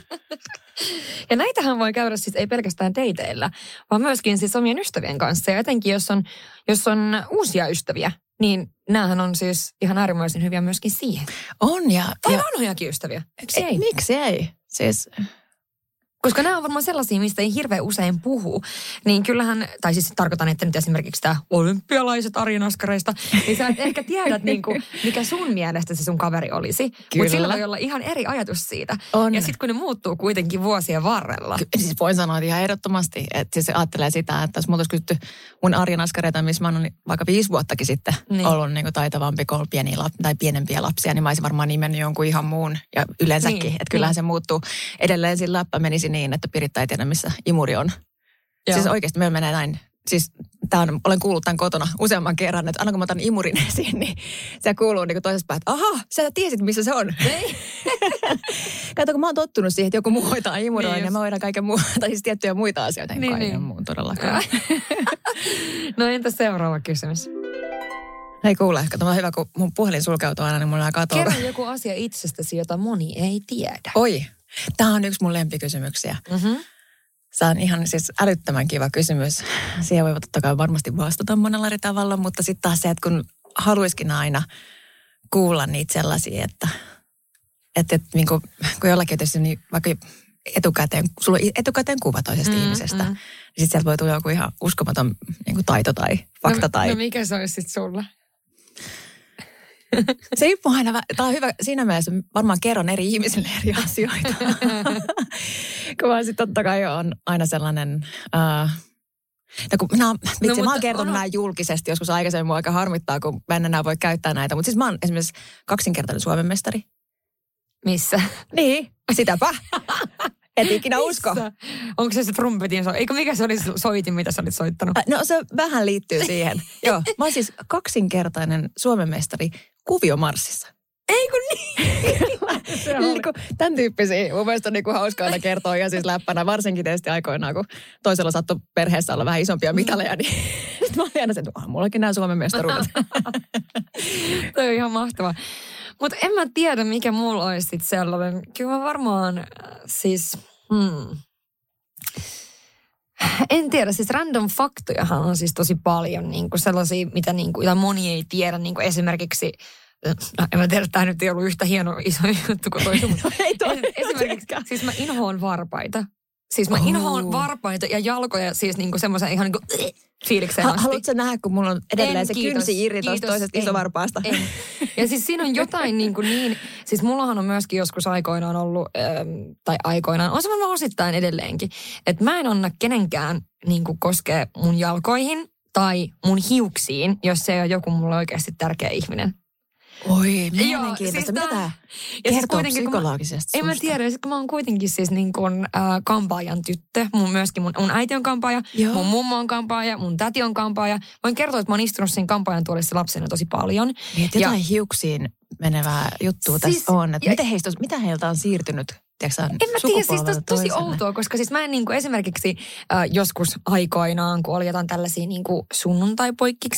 Ja näitähän voi käydä siis ei pelkästään dateilla, vaan myöskin siis omien ystävien kanssa. Ja etenkin jos on, jos on uusia ystäviä, niin näähän on siis ihan äärimmäisen hyviä myöskin siihen. On ja... Tai ja vanhojakin ystäviä. Miksi ei, ei? miksi ei? Siis... Koska nämä on varmaan sellaisia, mistä ei hirveän usein puhu. Niin kyllähän, tai siis tarkoitan, että nyt esimerkiksi tämä olympialaiset arinaskareista, niin sä et ehkä tiedät, niin kuin, mikä sun mielestä se sun kaveri olisi. Mutta sillä voi olla ihan eri ajatus siitä. On. Ja sitten kun ne muuttuu kuitenkin vuosien varrella. Ky- Siis voin sanoa että ihan ehdottomasti, että siis se ajattelee sitä, että jos multa olisi kysytty mun arinaskareita, missä mä oon vaikka viisi vuottakin sitten Niin. niin. ollut niin kuin taitavampi kuin pieniä lap- tai pienempiä lapsia, niin mä olisin varmaan nimennyt jonkun ihan muun ja yleensäkin. Niin, Että kyllähän niin. se muuttuu. Edelleen sillä läppä menisi niin, että Piritta ei tiedä, missä imuri on. Joo. Siis oikeasti me menee näin. Siis tämän, olen kuullut tämän kotona useamman kerran, että aina kun mä otan imurin esiin, niin se kuuluu niin kuin toisesta päästä, että aha, sä tiesit missä se on. Kato, kun mä oon tottunut siihen, että joku muu hoitaa imuroin Niin ja just. mä hoidan kaiken muun, tai siis tiettyjä muita asioita, en Niin, niin, niin. niin. muun todellakaan. No entä seuraava kysymys? Hei kuule, kato, on hyvä, kun mun puhelin sulkeutuu aina, niin mulla on katoa. Kerro joku asia itsestäsi, jota moni ei tiedä. Oi, tää on yksi mun lempikysymyksiä. Mm-hmm. Se on ihan siis älyttömän kiva kysymys. Siihen voi totta kai varmasti vastata monella eri tavalla, mutta sitten taas se, että kun haluaisikin aina kuulla niitä sellaisia, että, että, että niin kuin, kun jollakin on tietysti niin vaikka etukäteen, sulla on etukäteen kuva toisesta Mm, mm, ihmisestä, mm. niin sitten sieltä voi tulla joku ihan uskomaton niin kuin taito tai fakta no, tai... No mikä se olisi sitten sulla? Se riippuu aina, vä- tämä on hyvä siinä mielessä, varmaan kerron eri ihmisille eri asioita. Kun mä sitten totta kai on aina sellainen... Uh, no kun minä, vitsi, no, mä oon kertonut on... nämä julkisesti, joskus aikaisemmin mua aika harmittaa, kun mä en enää voi käyttää näitä. Mutta siis mä oon esimerkiksi kaksinkertainen Suomen mestari. Missä? Niin, sitäpä. Et ikinä usko. Onko se se trumpetin so? Eikö mikä se oli soitin, mitä sä olit soittanut? Äh, No se vähän liittyy siihen. Joo, mä oon siis kaksinkertainen Suomen mestari kuviomarssissa. Ei kun niin. Niin kuin tämän tyyppisiä. Mun mielestä on niin kuin hauskaa aina kertoa ihan siis läppänä, varsinkin tietysti aikoinaan, kun toisella sattui perheessä olla vähän isompia mitaleja, niin sitten mä olin aina sen, että mullakin nämä Suomen mestaruudet. Toi on ihan mahtavaa. Mutta en mä tiedä, mikä mulla olisi sit sellainen. Kyllä mä varmaan äh, siis... Hmm. En tiedä, siis random faktojahan on siis tosi paljon niin kuin sellaisia, mitä niin kuin, jota moni ei tiedä. Niin kuin esimerkiksi, no, en mä tiedä, tämä nyt ei ollut yhtä hieno iso juttu kuin toisin, mutta ei toi, esimerkiksi, siis mä inhoon varpaita. Siis mä inhoon Oh. varpaita ja jalkoja siis niinku semmoisen ihan niinku äh, fiilikseen Ha, asti. haluatko nähdä, kun mulla on edelleen En, se kiitos, kynsi irri tuosta kiitos, toisesta en, isovarpaasta? En. Ja siis siinä on jotain niin, kuin niin, siis mullahan on myöskin joskus aikoinaan ollut, ähm, tai aikoinaan, on se varmaan osittain edelleenkin, että mä en anna kenenkään niin kuin koskea mun jalkoihin tai mun hiuksiin, jos se on joku mulle oikeasti tärkeä ihminen. Oi, Joo, mielenkiintoista. siis Mitä tää- tämä Ja siis kertoo kuitenkin, kun mä- psykologisesta En mä susta? tiedä, sit kun mä oon kuitenkin siis niin kuin äh, kampaajan tyttö. Mun myöskin mun, mun äiti on kampaaja, Joo. mun mummo on kampaaja, mun täti on kampaaja. Voin kertoa, että mä oon istunut siinä kampaajan tuolissa lapsena tosi paljon. Niin, että jotain hiuksiin menevää juttua Siis- tässä on. Että ja- miten heistä, mitä heiltä on siirtynyt? Tiedätkö, En mä tiedä, siis sukupolvelta tosi, tosi toiselle? outoa, koska siis mä en niin kuin esimerkiksi äh, joskus aikoinaan, kun oli jotain tällaisia niin kuin sunnuntaipoikkiksia,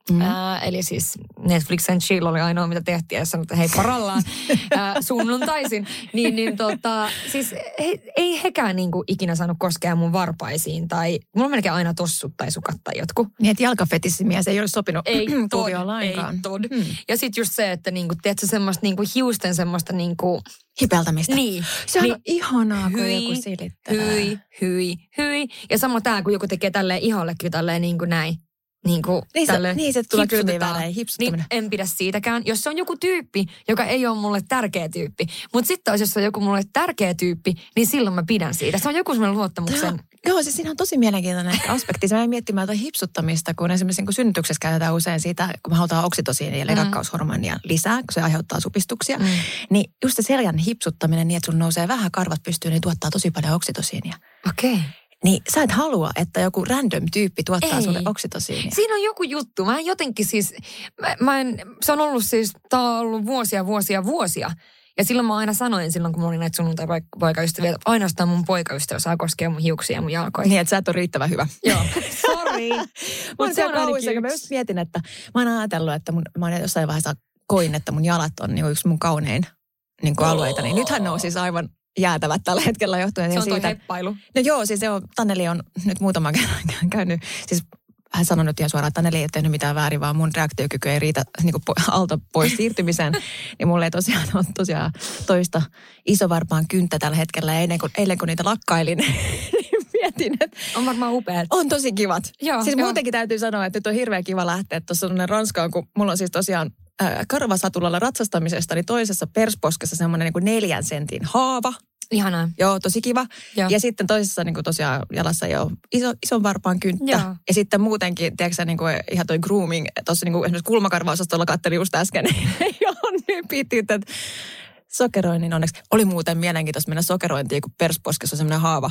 Mm. Ää, eli siis Netflix and Chill oli ainoa, mitä tehtiin, ja sanoi, että hei parallaan ää, sunnuntaisin. Niin, niin tota, siis he, ei hekään niinku ikinä saanut koskea mun varpaisiin, tai mulla on melkein aina tossut tai sukat tai jotkut. Niin, että jalkafetisimiä se ei ole sopinut ei tod, lainkaan. Ei tod. Hmm. Ja sitten just se, että niinku, tiedätkö, semmoista niinku hiusten semmoista niinku... Hipeltämistä. Niin. Se on niin, ihanaa, kun hyi, joku silittelee. Hyi, hyi, hyi. Ja sama tää, kun joku tekee tälleen ihollekin tälleen niin kuin näin. Niin, kuin niin, se, niin se tulee kylmiin välein, hipsuttaminen. Niin en pidä siitäkään. Jos se on joku tyyppi, joka ei ole mulle tärkeä tyyppi. Mutta sitten taas, jos se on joku mulle tärkeä tyyppi, niin silloin mä pidän siitä. Se on joku semmoinen luottamuksen... Tämä, joo, siis siinä on tosi mielenkiintoinen aspekti. Mä en miettimään tuota hipsuttamista, kun esimerkiksi niin kun synnytyksessä käytetään usein siitä, kun me halutaan oksitosiinia, eli mm. rakkaushormonia lisää, kun se aiheuttaa supistuksia. Mm. Niin just se selän hipsuttaminen niin, että sun nousee vähän karvat pystyyn, niin tuottaa tosi paljon oksitosiinia. Okei. Okay. Niin sä et halua, että joku random tyyppi tuottaa ei. sulle oksitosiinia. Siinä on joku juttu. Mä en jotenkin siis, mä, mä en, se on ollut siis, tää on ollut vuosia, vuosia, vuosia. Ja silloin mä aina sanoin, silloin kun mulla oli näitä sunnuntai-poikaystäviä, että ainoastaan mun poikaystävä saa koskea mun hiuksia ja mun jalkoja. Niin, että sä et ole riittävän hyvä. Joo, sori. Mutta se on kauhean, mä just mietin, että mä oon ajatellut, että mun, mä oon jossain vaiheessa koin, että mun jalat on niin yksi mun kaunein niin kuin alueita. Niin nythän ne on siis aivan jäätävät tällä hetkellä johtuen se on siitä. toi heppailu. No joo, siis se on, Taneli on nyt muutaman kerran käynyt, siis hän sanoi nyt ihan suoraan, että Taneli ei tehnyt mitään väärin, vaan mun reaktiokyky ei riitä niin kuin po- alta pois siirtymiseen. Niin mulle ei tosiaan ole tosiaan toista isovarpaan kynttä tällä hetkellä. Ja eilen kun, eilen kun niitä lakkailin, niin mietin, että... On varmaan upeat. On tosi kivat. Joo, siis joo. Muutenkin täytyy sanoa, että nyt on hirveän kiva lähteä tuossa Ranskaan, kun mulla on siis tosiaan äh, karvasatulalla ratsastamisesta, niin toisessa persposkessa semmoinen niin kuin neljän sentin haava. Ihanaa. Joo, tosi kiva. Joo. Ja sitten toisessa niin kuin tosiaan jalassa jo iso, ison varpaan kynttä. Joo. Ja sitten muutenkin, tiedätkö niin kuin ihan toi grooming, tuossa niin kuin esimerkiksi kulmakarvaosastolla katselin just äsken, johon nyt piittiin, että sokeroinnin onneksi. Oli muuten mielenkiintoista mennä sokerointiin, kun persposkessa on semmoinen haava.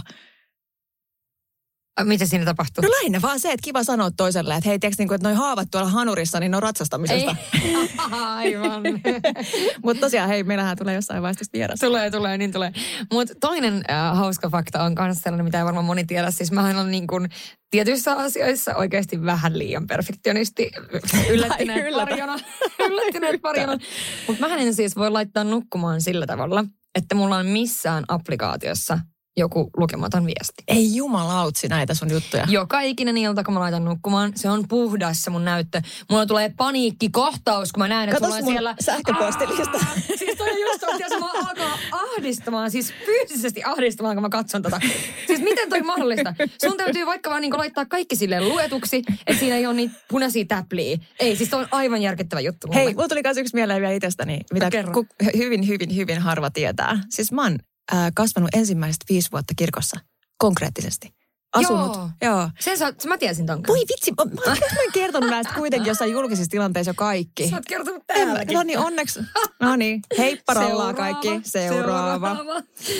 Mitä siinä tapahtuu? No lähinnä vaan se, että kiva sanoa toiselle, että hei, tiedätkö, niin kuin, että noi haavat tuolla hanurissa, niin ne on ratsastamisesta. Ei. Aivan. Mutta tosiaan, hei, meillähän tulee jossain vaiheessa vierasta. Tulee, tulee, niin tulee. Mutta toinen äh, hauska fakta on myös sellainen, mitä ei varmaan moni tiedä. Siis mähän on niin kuin tietyissä asioissa oikeasti vähän liian perfektionisti. Yllättyneet parjona. Yllättyneet parjona. Mutta mähän en siis voi laittaa nukkumaan sillä tavalla, että mulla on missään applikaatiossa joku lukematon viesti. Ei jumalautsi näitä sun juttuja. Joka ikinen ilta, kun mä laitan nukkumaan, se on puhdas se mun näyttö. Mulla tulee paniikkikohtaus, kun mä näen, että sulla on siellä... sähköpostilista. Siis toi on just on, että mä alkaa ahdistamaan, siis fyysisesti ahdistamaan, kun mä katson tota. Siis miten toi mahdollista? Sun täytyy vaikka vaan niin laittaa kaikki silleen luetuksi, että siinä ei ole niitä punaisia täpliä. Ei, siis toi on aivan järkyttävä juttu mulle. Hei, mulla tuli myös yksi mieleen vielä itsestäni, mitä ku, hyvin, hyvin, hyvin harva tietää. Siis mä oon äh, kasvanut ensimmäiset viisi vuotta kirkossa, konkreettisesti. Asunut. Joo. Joo. Sen sä, mä tiesin ton Voi vitsi, mä, mä, mä oon kertonut näistä kuitenkin jossain julkisissa tilanteissa jo kaikki. Sä oot kertonut täälläkin. No niin, onneksi. No niin, heippa rallaa kaikki. Seuraava. Seuraava.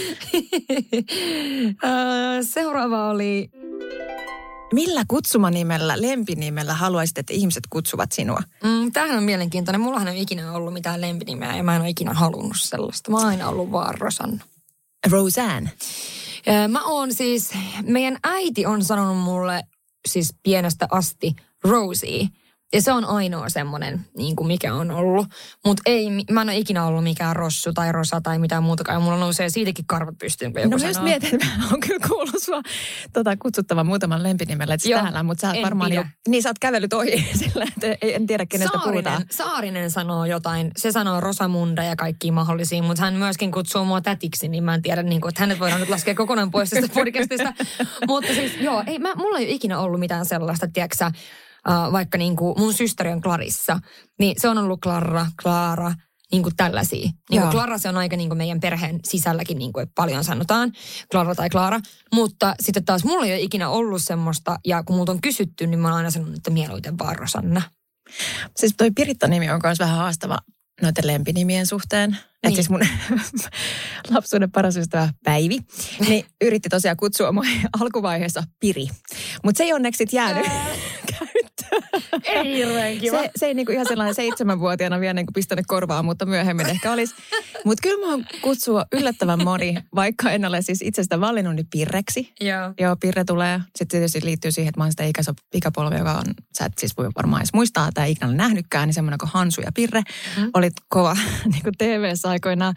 Seuraava oli... Millä kutsumanimellä, lempinimellä haluaisit, että ihmiset kutsuvat sinua? Mm, tämähän on mielenkiintoinen. Mullahan ei ikinä ollut mitään lempinimeä ja mä en ole ikinä halunnut sellaista. Mä oon aina ollut vaan Rosanna. Roseanne. Mä oon siis, meidän äiti on sanonut mulle siis pienestä asti Rosie. Ja se on ainoa semmoinen, niin kuin mikä on ollut. Mutta ei, mä en ole ikinä ollut mikään Rossu tai Rosa tai mitään muutakaan. Mulla nousee siitäkin karvat pystyyn, kun joku no sanoo. No myös mietin, että mä oon kyllä kuullut sua tota, kutsuttavan muutaman lempinimellä. Että täällä, mutta sä oot varmaan jo, niin sä oot kävellyt ohi sillä, että en tiedä kenestä Saarinen, puhutaan. Saarinen sanoo jotain. Se sanoo Rosamunda ja kaikkia mahdollisia, mutta hän myöskin kutsuu mua tätiksi, niin mä en tiedä, niin kuin, että hänet voidaan nyt laskea kokonaan pois tästä podcastista. Mutta siis joo, ei, mä, mulla ei ole ikinä ollut mitään sellaista, tiedätkö sä, Uh, vaikka niin kuin mun systeri on Clarissa, niin se on ollut Clara, Clara, niin kuin tällaisia. Niin kuin Clara se on aika niin kuin meidän perheen sisälläkin niin kuin paljon sanotaan, Clara tai Clara. Mutta sitten taas mulla ei ole ikinä ollut semmoista, ja kun multa on kysytty, niin mä oon aina sanonut, että mieluiten vaan Rosanna. Siis toi Piritta-nimi on myös vähän haastava noiden lempinimien suhteen. Niin. Että siis mun lapsuuden paras ystävä Päivi, niin yritti tosiaan kutsua mua alkuvaiheessa Piri. Mutta se ei onneksi sit jäänyt käyttöön. Ei hirveän kiva. Se, se ei niinku ihan sellainen seitsemänvuotiaana vielä niinku pistänyt korvaa, mutta myöhemmin ehkä olisi. Mutta kyllä mä kutsua yllättävän moni, vaikka en ole siis itsestä valinnut, niin Pirreksi. Joo. Joo, Pirre tulee. Sitten tietysti liittyy siihen, että mä oon sitä ikäso, ikäpolvia, joka on, sä et siis voi varmaan edes muistaa tai ikinä ole nähnytkään, niin semmoinen kuin Hansu ja Pirre mm. olit kova niin kuin T V:ssä aikoinaan.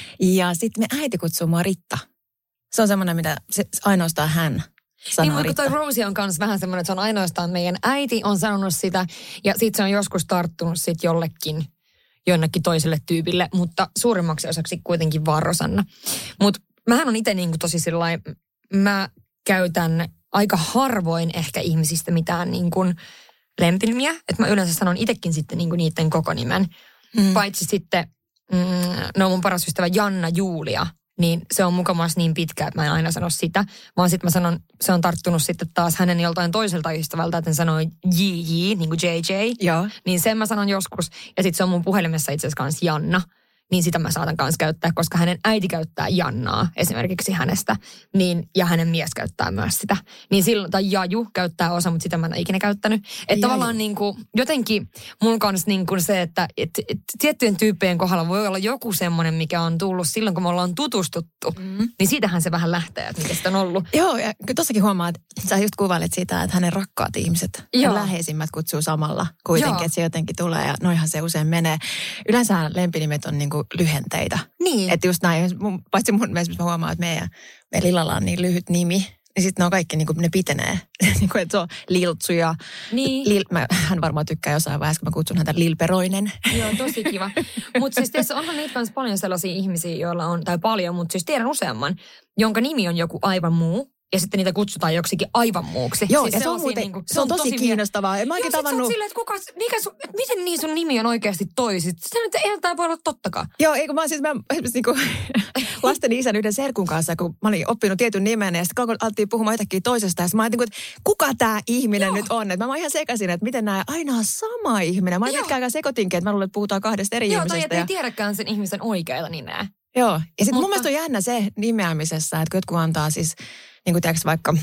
Ja sitten me äiti kutsuu mua Ritta. Se on semmoinen, mitä se, ainoastaan hän sanoo niin, mutta Ritta. toi Rosie on kanssa vähän semmoinen, että se on ainoastaan meidän äiti on sanonut sitä ja sitten se on joskus tarttunut sitten jollekin, jonnekin toiselle tyypille, mutta suurimmaksi osaksi kuitenkin vaan Rosanna. Mutta mähän on itse niinku tosi sillain, mä käytän aika harvoin ehkä ihmisistä mitään niin kuin lempinimiä, että mä yleensä sanon itsekin sitten niinku niiden koko nimen. Mm. Paitsi sitten, mm, no mun paras ystävä Janna Julia, niin se on mukamas niin pitkä, että mä en aina sano sitä, vaan sitten mä sanon, se on tarttunut sitten taas hänen joltain toiselta ystävältä, että hän sanoi J J, niin kuin J J. Joo. Niin sen mä sanon joskus, ja sitten se on mun puhelimessa itse asiassa kanssa Janna. Niin sitä mä saatan kanssa käyttää, koska hänen äiti käyttää Jannaa esimerkiksi hänestä, niin, ja hänen mies käyttää myös sitä. Niin silloin, tai Jaju käyttää osa, mutta sitä mä en ole ikinä käyttänyt. Että tavallaan niin kuin, jotenkin mun kanssa niin kuin se, että et, et, tiettyjen tyyppien kohdalla voi olla joku semmoinen, mikä on tullut silloin, kun me ollaan tutustuttu. Mm. Niin siitähän se vähän lähtee, että miten sitä on ollut. Joo, ja kyllä tossakin huomaa, että sä just kuvailit sitä, että hänen rakkaat ihmiset ja läheisimmät kutsuu samalla kuitenkin, Joo. että se jotenkin tulee, ja noihan se usein menee. Yleensä lempinimet on niin kuin lyhenteitä. Niin. Että just näin, paitsi mun mielestä mä huomaan, että meidän, meidän Lillalla on niin lyhyt nimi, niin sitten ne on kaikki, niin kuin ne pitenee. niin kuin, että se on Liltsu ja niin. Lil, mä, hän varmaan tykkää jossain vaiheessa, kun mä kutsun häntä Lilperoinen. Joo, tosi kiva. Mutta siis tietysti onhan niitä kanssa paljon sellaisia ihmisiä, joilla on, tai paljon, mutta siis tiedän useamman, jonka nimi on joku aivan muu. Ja sitten niitä kutsutaan joksikin aivan muuksi. Joo, siis ja se on, muuten, niin kuin, se on tosi, tosi kiinnostavaa. En mä oikein tavannut... silleen, että, kuka, mikä sun, että miten niin sun nimi on oikeasti toi? Sitten eihän tämä voi olla tottakaan. Joo, eikö mä siis, mä niin kuin, lasten isän yhden serkun kanssa, kun mä olin oppinut tietyn nimen, ja sitten alettiin puhumaan yhtäkkiä toisesta, ja mä ajattelin, että kuka tämä ihminen Joo. nyt on? Että mä oon ihan sekaisin, että miten nämä aina on sama ihminen. Mä olin pitkään aikaa sekotinkin, että mä luulen, että puhutaan kahdesta eri Joo, ihmisestä. Joo, tai ettei ja... tiedäkään sen ihmisen oikeita nimeä. Joo, ja sitten Mutta... mun mielestä on jännä se nimeämisessä, että kun jotkut antaa siis... Niin kuin tiedätkö vaikka,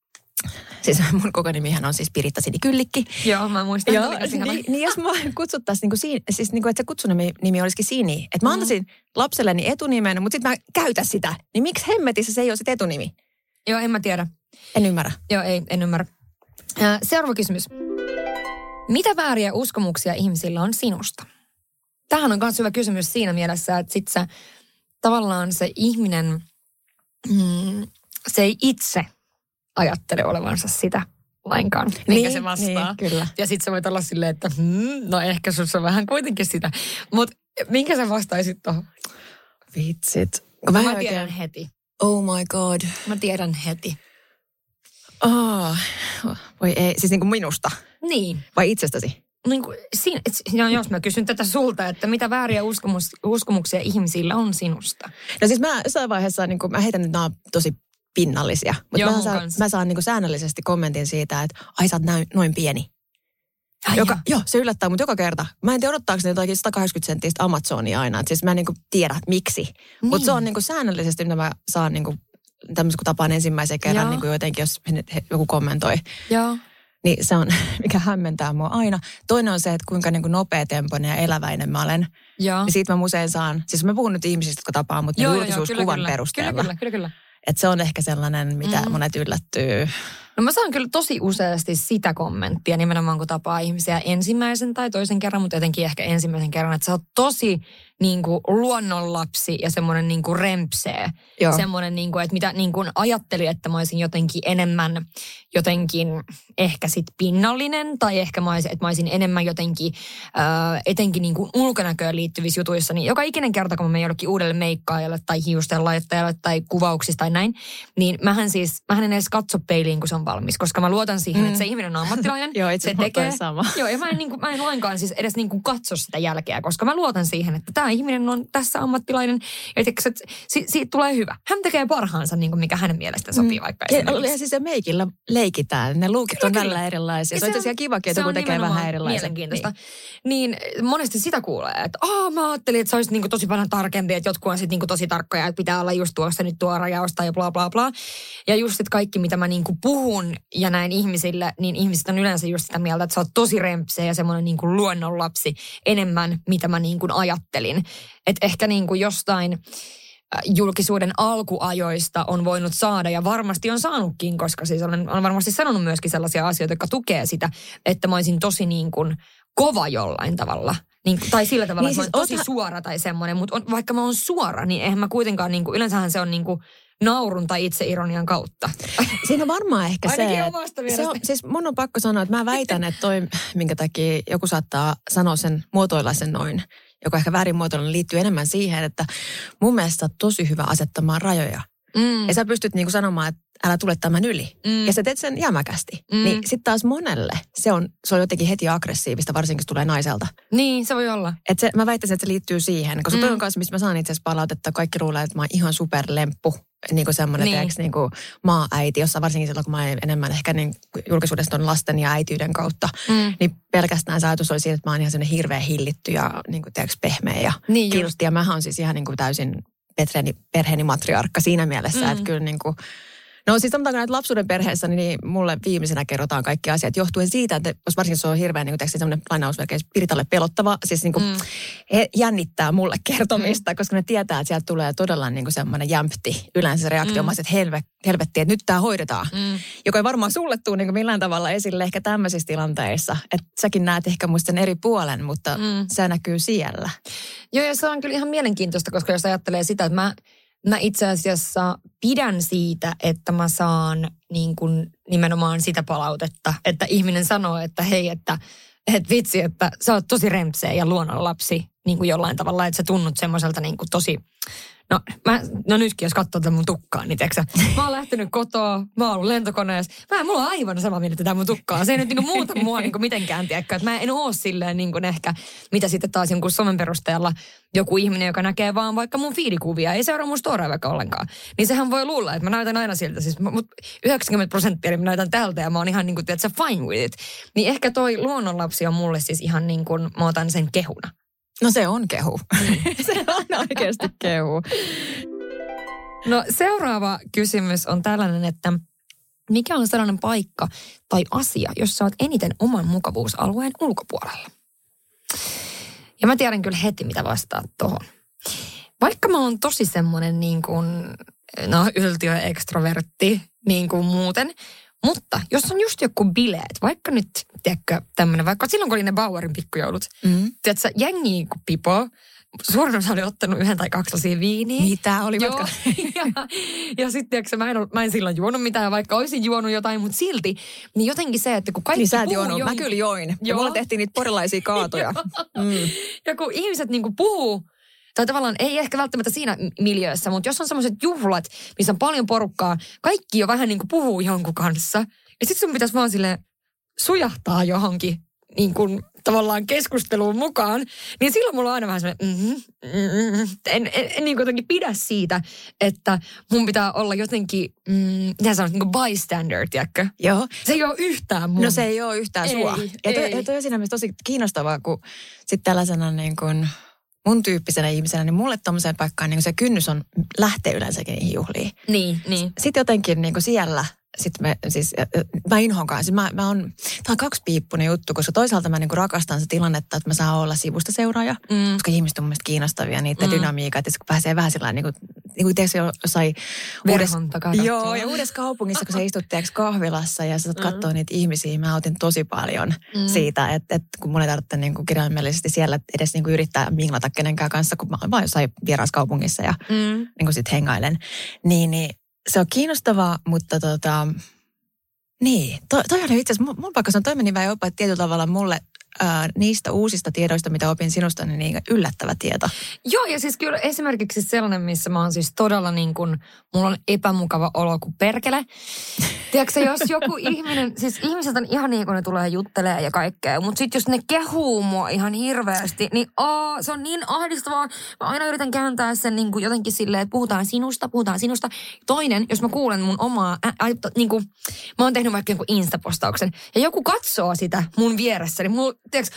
siis mun koko nimihän on siis Piritta Sinikyllikki. Joo, mä muistan. Joo, niin, niin jos mä kutsuttaisiin, niin kuin, siis niin kuin, että se kutsunimi olisikin Sini. Että mä mm. antaisin lapselleni etunimen, mutta sitten mä käytän sitä. Niin miksi hemmetissä se ei ole sit etunimi? Joo, en mä tiedä. En ymmärrä. Joo, ei, en ymmärrä. Äh, seuraava kysymys. Mitä vääriä uskomuksia ihmisillä on sinusta? Tämähän on myös hyvä kysymys siinä mielessä, että sit sä tavallaan se ihminen... Mm, se ei itse ajattele olevansa sitä lainkaan, minkä niin, se vastaa. Niin, kyllä. Ja sitten sä voit olla silleen, että hmm, no ehkä sussa on vähän kuitenkin sitä. Mutta minkä sä vastaisit tuohon? Vitsit. Mä, mä tiedän heti. Oh my god. Mä tiedän heti. Oh, voi ei, siis niin kuin minusta? Niin. Vai itsestäsi? Niin kuin, siinä, et, jos mä kysyn tätä sulta, että mitä vääriä uskomus, uskomuksia ihmisillä on sinusta? No siis mä jossain vaiheessa, niin kuin, mä heitän nyt, nämä on tosi pinnallisia. Mutta mä saan, mä saan niin kuin säännöllisesti kommentin siitä, että ai sä oot näin, noin pieni. Ai joka, joo. joo, se yllättää mut joka kerta. Mä en tiedä odottaako ne jotakin sata kahdeksankymmentä senttistä Amazonia aina. Et siis mä en niin kuin tiedä miksi. Niin. Mutta se on niin kuin säännöllisesti, mitä mä saan niin kuin, tämmöisen kun tapaan ensimmäisen kerran niin kuin jotenkin, jos joku kommentoi. Joo. Niin se on, mikä hämmentää mua aina. Toinen on se, että kuinka niin kuin nopeatempoinen ja eläväinen mä olen. Joo. Niin siitä mä usein saan, siis mä puhun nyt ihmisistä, jotka tapaa mut niin julkisuuskuvan kyllä, perusteella. Kyllä, kyllä, kyllä, kyllä. Että se on ehkä sellainen, mitä mm. monet yllättyy. No mä saan kyllä tosi useasti sitä kommenttia, nimenomaan kun tapaa ihmisiä ensimmäisen tai toisen kerran, mutta etenkin ehkä ensimmäisen kerran, että sä oot tosi niin kuin luonnonlapsi ja semmoinen niin kuin rempsee. Joo. Semmoinen, niin kuin, että mitä niin kuin ajattelin, että mä olisin jotenkin enemmän, jotenkin ehkä sit pinnallinen, tai ehkä mä olisin, että mä olisin enemmän jotenkin, äh, etenkin niin kuin ulkonäköön liittyvissä jutuissa, niin joka ikinen kerta, kun mä menen jollekin uudelle meikkaajalle tai hiusten laittajalle tai kuvauksista tai näin, niin mähän siis, mähän en edes katso peiliin, kun se on valmis, koska mä luotan siihen, mm. että se ihminen on ammattilainen. Joo, itse se tekee. Sama. Joo, ja mä en, niin kuin, mä en lainkaan siis edes niin kuin katso sitä jälkeä, koska mä luotan siihen, että tämä ihminen on tässä ammattilainen. Ja tiiäks, että si, siitä tulee hyvä. Hän tekee parhaansa, niin kuin mikä hänen mielestään sopii mm. vaikka esimerkiksi. Ja siis se meikillä leikitään. Ne luukit on välillä erilaisia. Se on itse kivakin, että joku tekee vähän erilaisia. Mielenkiintoista. Niin. niin monesti sitä kuulee, että aah, mä ajattelin, että se olisi niinku tosi paljon tarkempi, että jotkut on sitten niinku tosi tarkkoja, että pitää olla just tuossa nyt tuo rajaosta ja bla bla bla. Ja just sit kaikki, mitä mä niinku puhun ja näin ihmisille, niin ihmiset on yleensä just sitä mieltä, että sä oot tosi rempseä ja semmoinen niinku luonnonlapsi enemmän, mitä mä niinku ajattelin. Että ehkä niinku jostain julkisuuden alkuajoista on voinut saada ja varmasti on saanutkin, koska siis olen, olen varmasti sanonut myöskin sellaisia asioita, jotka tukee sitä, että mä olisin tosi niin kuin kova jollain tavalla. Niin, tai sillä tavalla, niin että siis mä tosi ota... suora tai semmoinen, mutta on, vaikka mä oon suora, niin eihän mä kuitenkaan, niin kuin, yleensähän se on niin kuin naurun tai itseironian kautta. Siinä on varmaan ehkä se, se on, siis mun on pakko sanoa, että mä väitän, että toi, minkä takia joku saattaa sanoa sen, muotoilla sen noin, joka ehkä väärin muotoilla liittyy enemmän siihen, että mun mielestä on tosi hyvä asettamaan rajoja. Mm. Ja sä pystyt niinku sanomaan, että älä tule tämän yli. Mm. Ja sä teet sen jämäkästi. Mm. Niin sit taas monelle se on, se on jotenkin heti aggressiivista, varsinkin jos tulee naiselta. Niin, se voi olla. Et se, mä väittäisin, että se liittyy siihen. Koska mm. toi on kanssa, mistä mä saan itse asiassa palautetta, kaikki luulee, että mä oon ihan superlemppu. Niin kuin semmoinen, niin. teeks, niin kuin maa-äiti, jossa varsinkin silloin, kun mä enemmän ehkä niin julkisuudesta on lasten ja äityyden kautta, mm. niin pelkästään se ajatus oli siinä, että mä oon ihan semmoinen hirveän hillitty ja niin kuin teeks, pehmeä ja niin kiltti. Ja mähän on siis ihan niin kuin täysin Petreeni, perheeni matriarkka siinä mielessä, mm. että kyllä niin kuin, no siis sanotaanko näitä lapsuuden perheessä, niin mulle viimeisenä kerrotaan kaikki asiat johtuen siitä, että varsinkin se on hirveän niin kuin semmoinen lainausmerkeissä Piritalle pelottava, siis niin kuin mm. he jännittää mulle kertomista, mm. koska ne tietää, että sieltä tulee todella niin kuin semmoinen jämpti yleensä reaktio, mm. että helve, helvetti, että nyt tämä hoidetaan, mm. joka ei varmaan sulle tule niin kuin millään tavalla esille ehkä tämmöisissä tilanteissa, että säkin näet ehkä musta sen eri puolen, mutta mm. se näkyy siellä. Joo, ja se on kyllä ihan mielenkiintoista, koska jos ajattelee sitä, että mä Mä itse asiassa pidän siitä, että mä saan niin kuin nimenomaan sitä palautetta, että ihminen sanoo, että hei, että, että vitsi, että sä oot tosi rempseä ja luonnonlapsi niin kuin jollain tavalla, että sä tunnut semmoiselta niin kuin tosi, no, mä, no nytkin jos katsoo tätä mun tukkaa, niin tiiäksä, mä oon lähtenyt kotoa, mä oon ollut lentokoneessa, mä, mulla on aivan sama mieltä tämä mun tukkaa, se ei nyt niin kuin muuta mua niin kuin mitenkään, tiedäkö, että mä en oo silleen niin kuin ehkä, mitä sitten taas jonkun somen perusteella joku ihminen, joka näkee vaan vaikka mun fiilikuvia, ei seuraa mun storea vaikka ollenkaan, niin sehän voi luulla, että mä näytän aina siltä, siis mut yhdeksänkymmentä prosenttia niin mä näytän tältä ja mä oon ihan niin kuin, tiedätkö, fine with it, niin ehkä toi luonnonlapsi on mulle siis ihan niin kuin, mä otan sen kehuna. No se on kehu. Se on oikeasti kehu. No seuraava kysymys on tällainen, että mikä on sellainen paikka tai asia, jossa olet eniten oman mukavuusalueen ulkopuolella? Ja mä tiedän kyllä heti, mitä vastaat tuohon. Vaikka mä oon tosi semmoinen niin kuin, no yltiö-ekstrovertti niin kuin muuten, mutta jos on just joku bileet, vaikka nyt, tiedätkö, tämmöinen, vaikka silloin kun oli ne Bauerin pikkujoulut, mm. tiedätkö, jengi kuin pipo, suurin osa oli ottanut yhden tai kaksi lasia viiniä. Mitä oli vaikka? ja, ja sitten, tiedätkö, mä en, ole, mä en silloin juonut mitään, vaikka olisin juonut jotain, mutta silti, niin jotenkin se, että kun kaikki niin sä et puhuu... juonut, jon... mä kyllä join. Ja mulla tehtiin niitä porilaisia kaatoja. mm. Ja kun ihmiset niin kuin puhuu, tai tavallaan ei ehkä välttämättä siinä miljöössä, mutta jos on semmoiset juhlat, missä on paljon porukkaa, kaikki jo vähän niin kuin puhuu jonkun kanssa. Ja sitten sun pitäisi vaan silleen sujahtaa johonkin niin kuin tavallaan keskusteluun mukaan. Niin silloin mulla on aina vähän semmoinen, mm-hmm, mm-hmm. en, en, en niin kuin pidä siitä, että mun pitää olla jotenkin, mm, mitä sanot, niin kuin bystander, tiedätkö? Joo. Se ei ole yhtään mun. No se ei ole yhtään ei, sua. Ja toi, ja toi on siinä mielessä tosi kiinnostavaa, kun sitten tällaisena niin kuin mun tyyppisenä ihmisenä, niin mulle tommoseen paikkaan niin se kynnys on lähteä yleensäkin niihin juhliin. Niin, niin. Sitten jotenkin niin kuin siellä, sit me, siis, mä inhoan kanssa. Mä, mä on, tää on kaksipiippunen juttu, koska toisaalta mä niin kuin rakastan se tilannetta, että mä saan olla sivusta seuraaja, mm. koska ihmiset on mun mielestä kiinnostavia, niiden mm. dynamiikat, että kun pääsee vähän sillä niin kuin, niin kuin teeksi jossain uudessa, joo, ja uudessa kaupungissa, kun sä istut teeksi kahvilassa ja sä saat katsoa mm. niitä ihmisiä, mä otin tosi paljon mm. siitä, että, että kun mun ei tarvitse niin kuin kirjaimellisesti siellä edes niin kuin yrittää minglata kenenkään kanssa, kun mä oon vaan jossain vieraiskaupungissa ja mm. niin kuin sit hengailen, niin, niin se on kiinnostavaa, mutta tota, niin, toi, toi oli itse asiassa, mun pakka sanoa, toi meni vähän jopa tietyllä tavalla mulle äh, niistä uusista tiedoista, mitä opin sinusta, niin yllättävä tieto. Joo, ja siis kyllä esimerkiksi sellainen, missä mä oon siis todella niin kuin, mulla on epämukava olo kuin perkele. Tiedätkö, jos joku ihminen, siis ihmiset on ihan niin kuin ne tulee juttelee ja kaikkea, mutta sitten jos ne kehuu mua ihan hirveästi, niin aa, se on niin ahdistavaa. Mä aina yritän kääntää sen niin kuin jotenkin silleen, että puhutaan sinusta, puhutaan sinusta. Toinen, jos mä kuulen mun omaa, ä, ä, niin kuin, mä oon tehnyt vaikka jonkun Insta-postauksen, ja joku katsoo sitä mun vieressä, niin mulla, tiedätkö,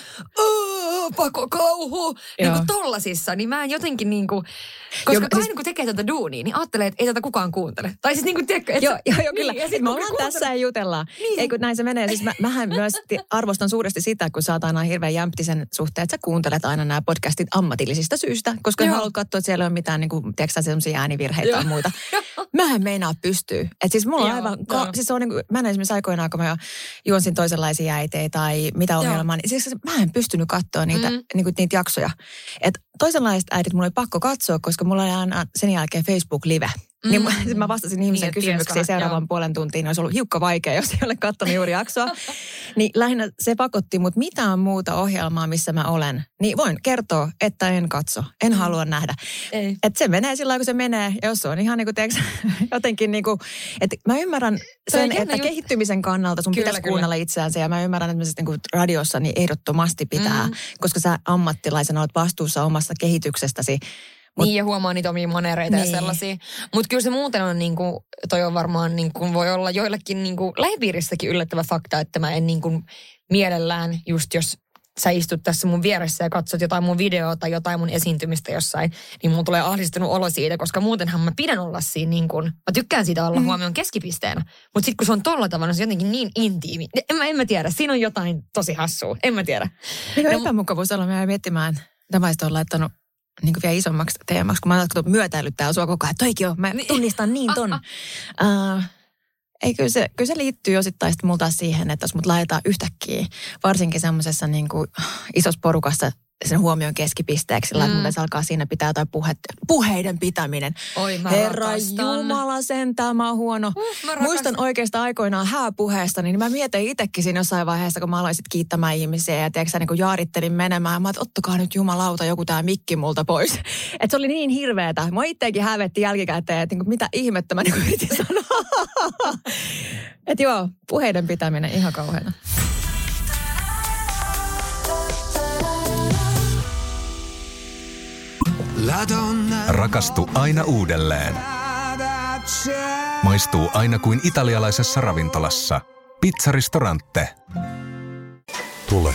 pako kauhu, niin kuin tollasissa, niin mä en jotenkin niin kuin, koska jo, aina siis kun tekee tätä duunia, niin ajattelee, että ei tätä kukaan kuuntele. Tai siis niin kuin, tiedätkö, että joo, joo, joo, kyllä. Niin, me ollaan tässä ja jutellaan. Niin. Ei kun näin se menee. Siis mä, mähän myös arvostan suuresti sitä, kun sä oot aina hirveän jämptisen suhteen, että sä kuuntelet aina nämä podcastit ammatillisista syistä, koska en halua katsoa, että siellä ei ole mitään, niin kuin, tiedätkö sellaisia äänivirheitä tai muita. Mähän meinaa pystyy. Että siis mulla on joo, aivan, ka- siis se on niin kuin, mä en esimerkiksi aikoinaan, kun mä juonsin toisenlaisia äitejä tai mitä ohjelmaa, niin siis mä en pystynyt katsoa niitä, mm. niin kuin, niitä jaksoja. Että toisenlaiset äidit mulla oli pakko katsoa, koska mulla oli aina sen jälkeen Facebook-live. Mm. Niin mä vastasin ihmisen niin, kysymyksiä seuraavan joo. puolen tuntiin. Ne olisi ollut hiukka vaikea, jos ei ole katsonut juuri jaksoa. Niin lähinnä se pakotti, mutta mitään muuta ohjelmaa, missä mä olen, niin voin kertoa, että en katso. En mm. halua nähdä. Että se menee sillä lailla, kun se menee. Ja jos se on ihan niin kuin, tiedätkö, jotenkin niin kuin, että mä ymmärrän sen, että just kehittymisen kannalta sun kyllä, pitäisi kyllä. kuunnella itseänsä. Ja mä ymmärrän, että niin kuin radiossa niin ehdottomasti pitää, mm. koska sä ammattilaisena olet vastuussa omasta kehityksestäsi. Mut, niin ja huomaa niitä omia manereita niin. ja sellaisia. Mutta kyllä se muuten on niin kuin, toi on varmaan niin kuin voi olla joillekin niin kuin lähipiirissäkin yllättävä fakta, että mä en niin kuin mielellään just jos sä istut tässä mun vieressä ja katsot jotain mun videoa tai jotain mun esiintymistä jossain, niin mun tulee ahdistunut olo siitä, koska muutenhan mä pidän olla siinä niin kuin, mä tykkään siitä olla mm. huomioon keskipisteenä. Mutta sitten kun se on tolla tavalla, se on jotenkin niin intiimi. En mä, en mä tiedä, siinä on jotain tosi hassua, en mä tiedä. Mikä no, epämukavuus olla meidän miettimään, tämä on laittanut niin kuin vielä isommaksi teemaksi, kun mä oon myötäillyt täällä sua koko ajan, että toikin on, mä tunnistan niin ton. Uh, ei, kyllä se, kyllä se liittyy osittain sitten multa siihen, että jos mut laitetaan yhtäkkiä, varsinkin semmoisessa niin kuin isossa porukassa sen huomion keskipisteeksi, mm. että muuten alkaa siinä pitää jotain puhe, puheiden pitäminen. Oi, mä Herra rakastan. Jumala sentään, mä oon huono. Uh, Muistan oikeastaan aikoinaan hääpuheesta, niin mä mietin itsekin siinä jossain vaiheessa, kun mä aloin sit kiittämään ihmisiä ja tiedätkö sä, niin kuin jaarittelin menemään. Mä oon, ottakaa nyt jumalauta joku tää mikki multa pois. Että se oli niin hirveetä. Mä itsekin hävetti jälkikäteen, että niin mitä ihmettä mä niin yritin sanoa. Että joo, puheiden pitäminen ihan kauheena. Rakastu aina uudelleen. Maistuu aina kuin italialaisessa ravintolassa. Pizzaristorante. Tule.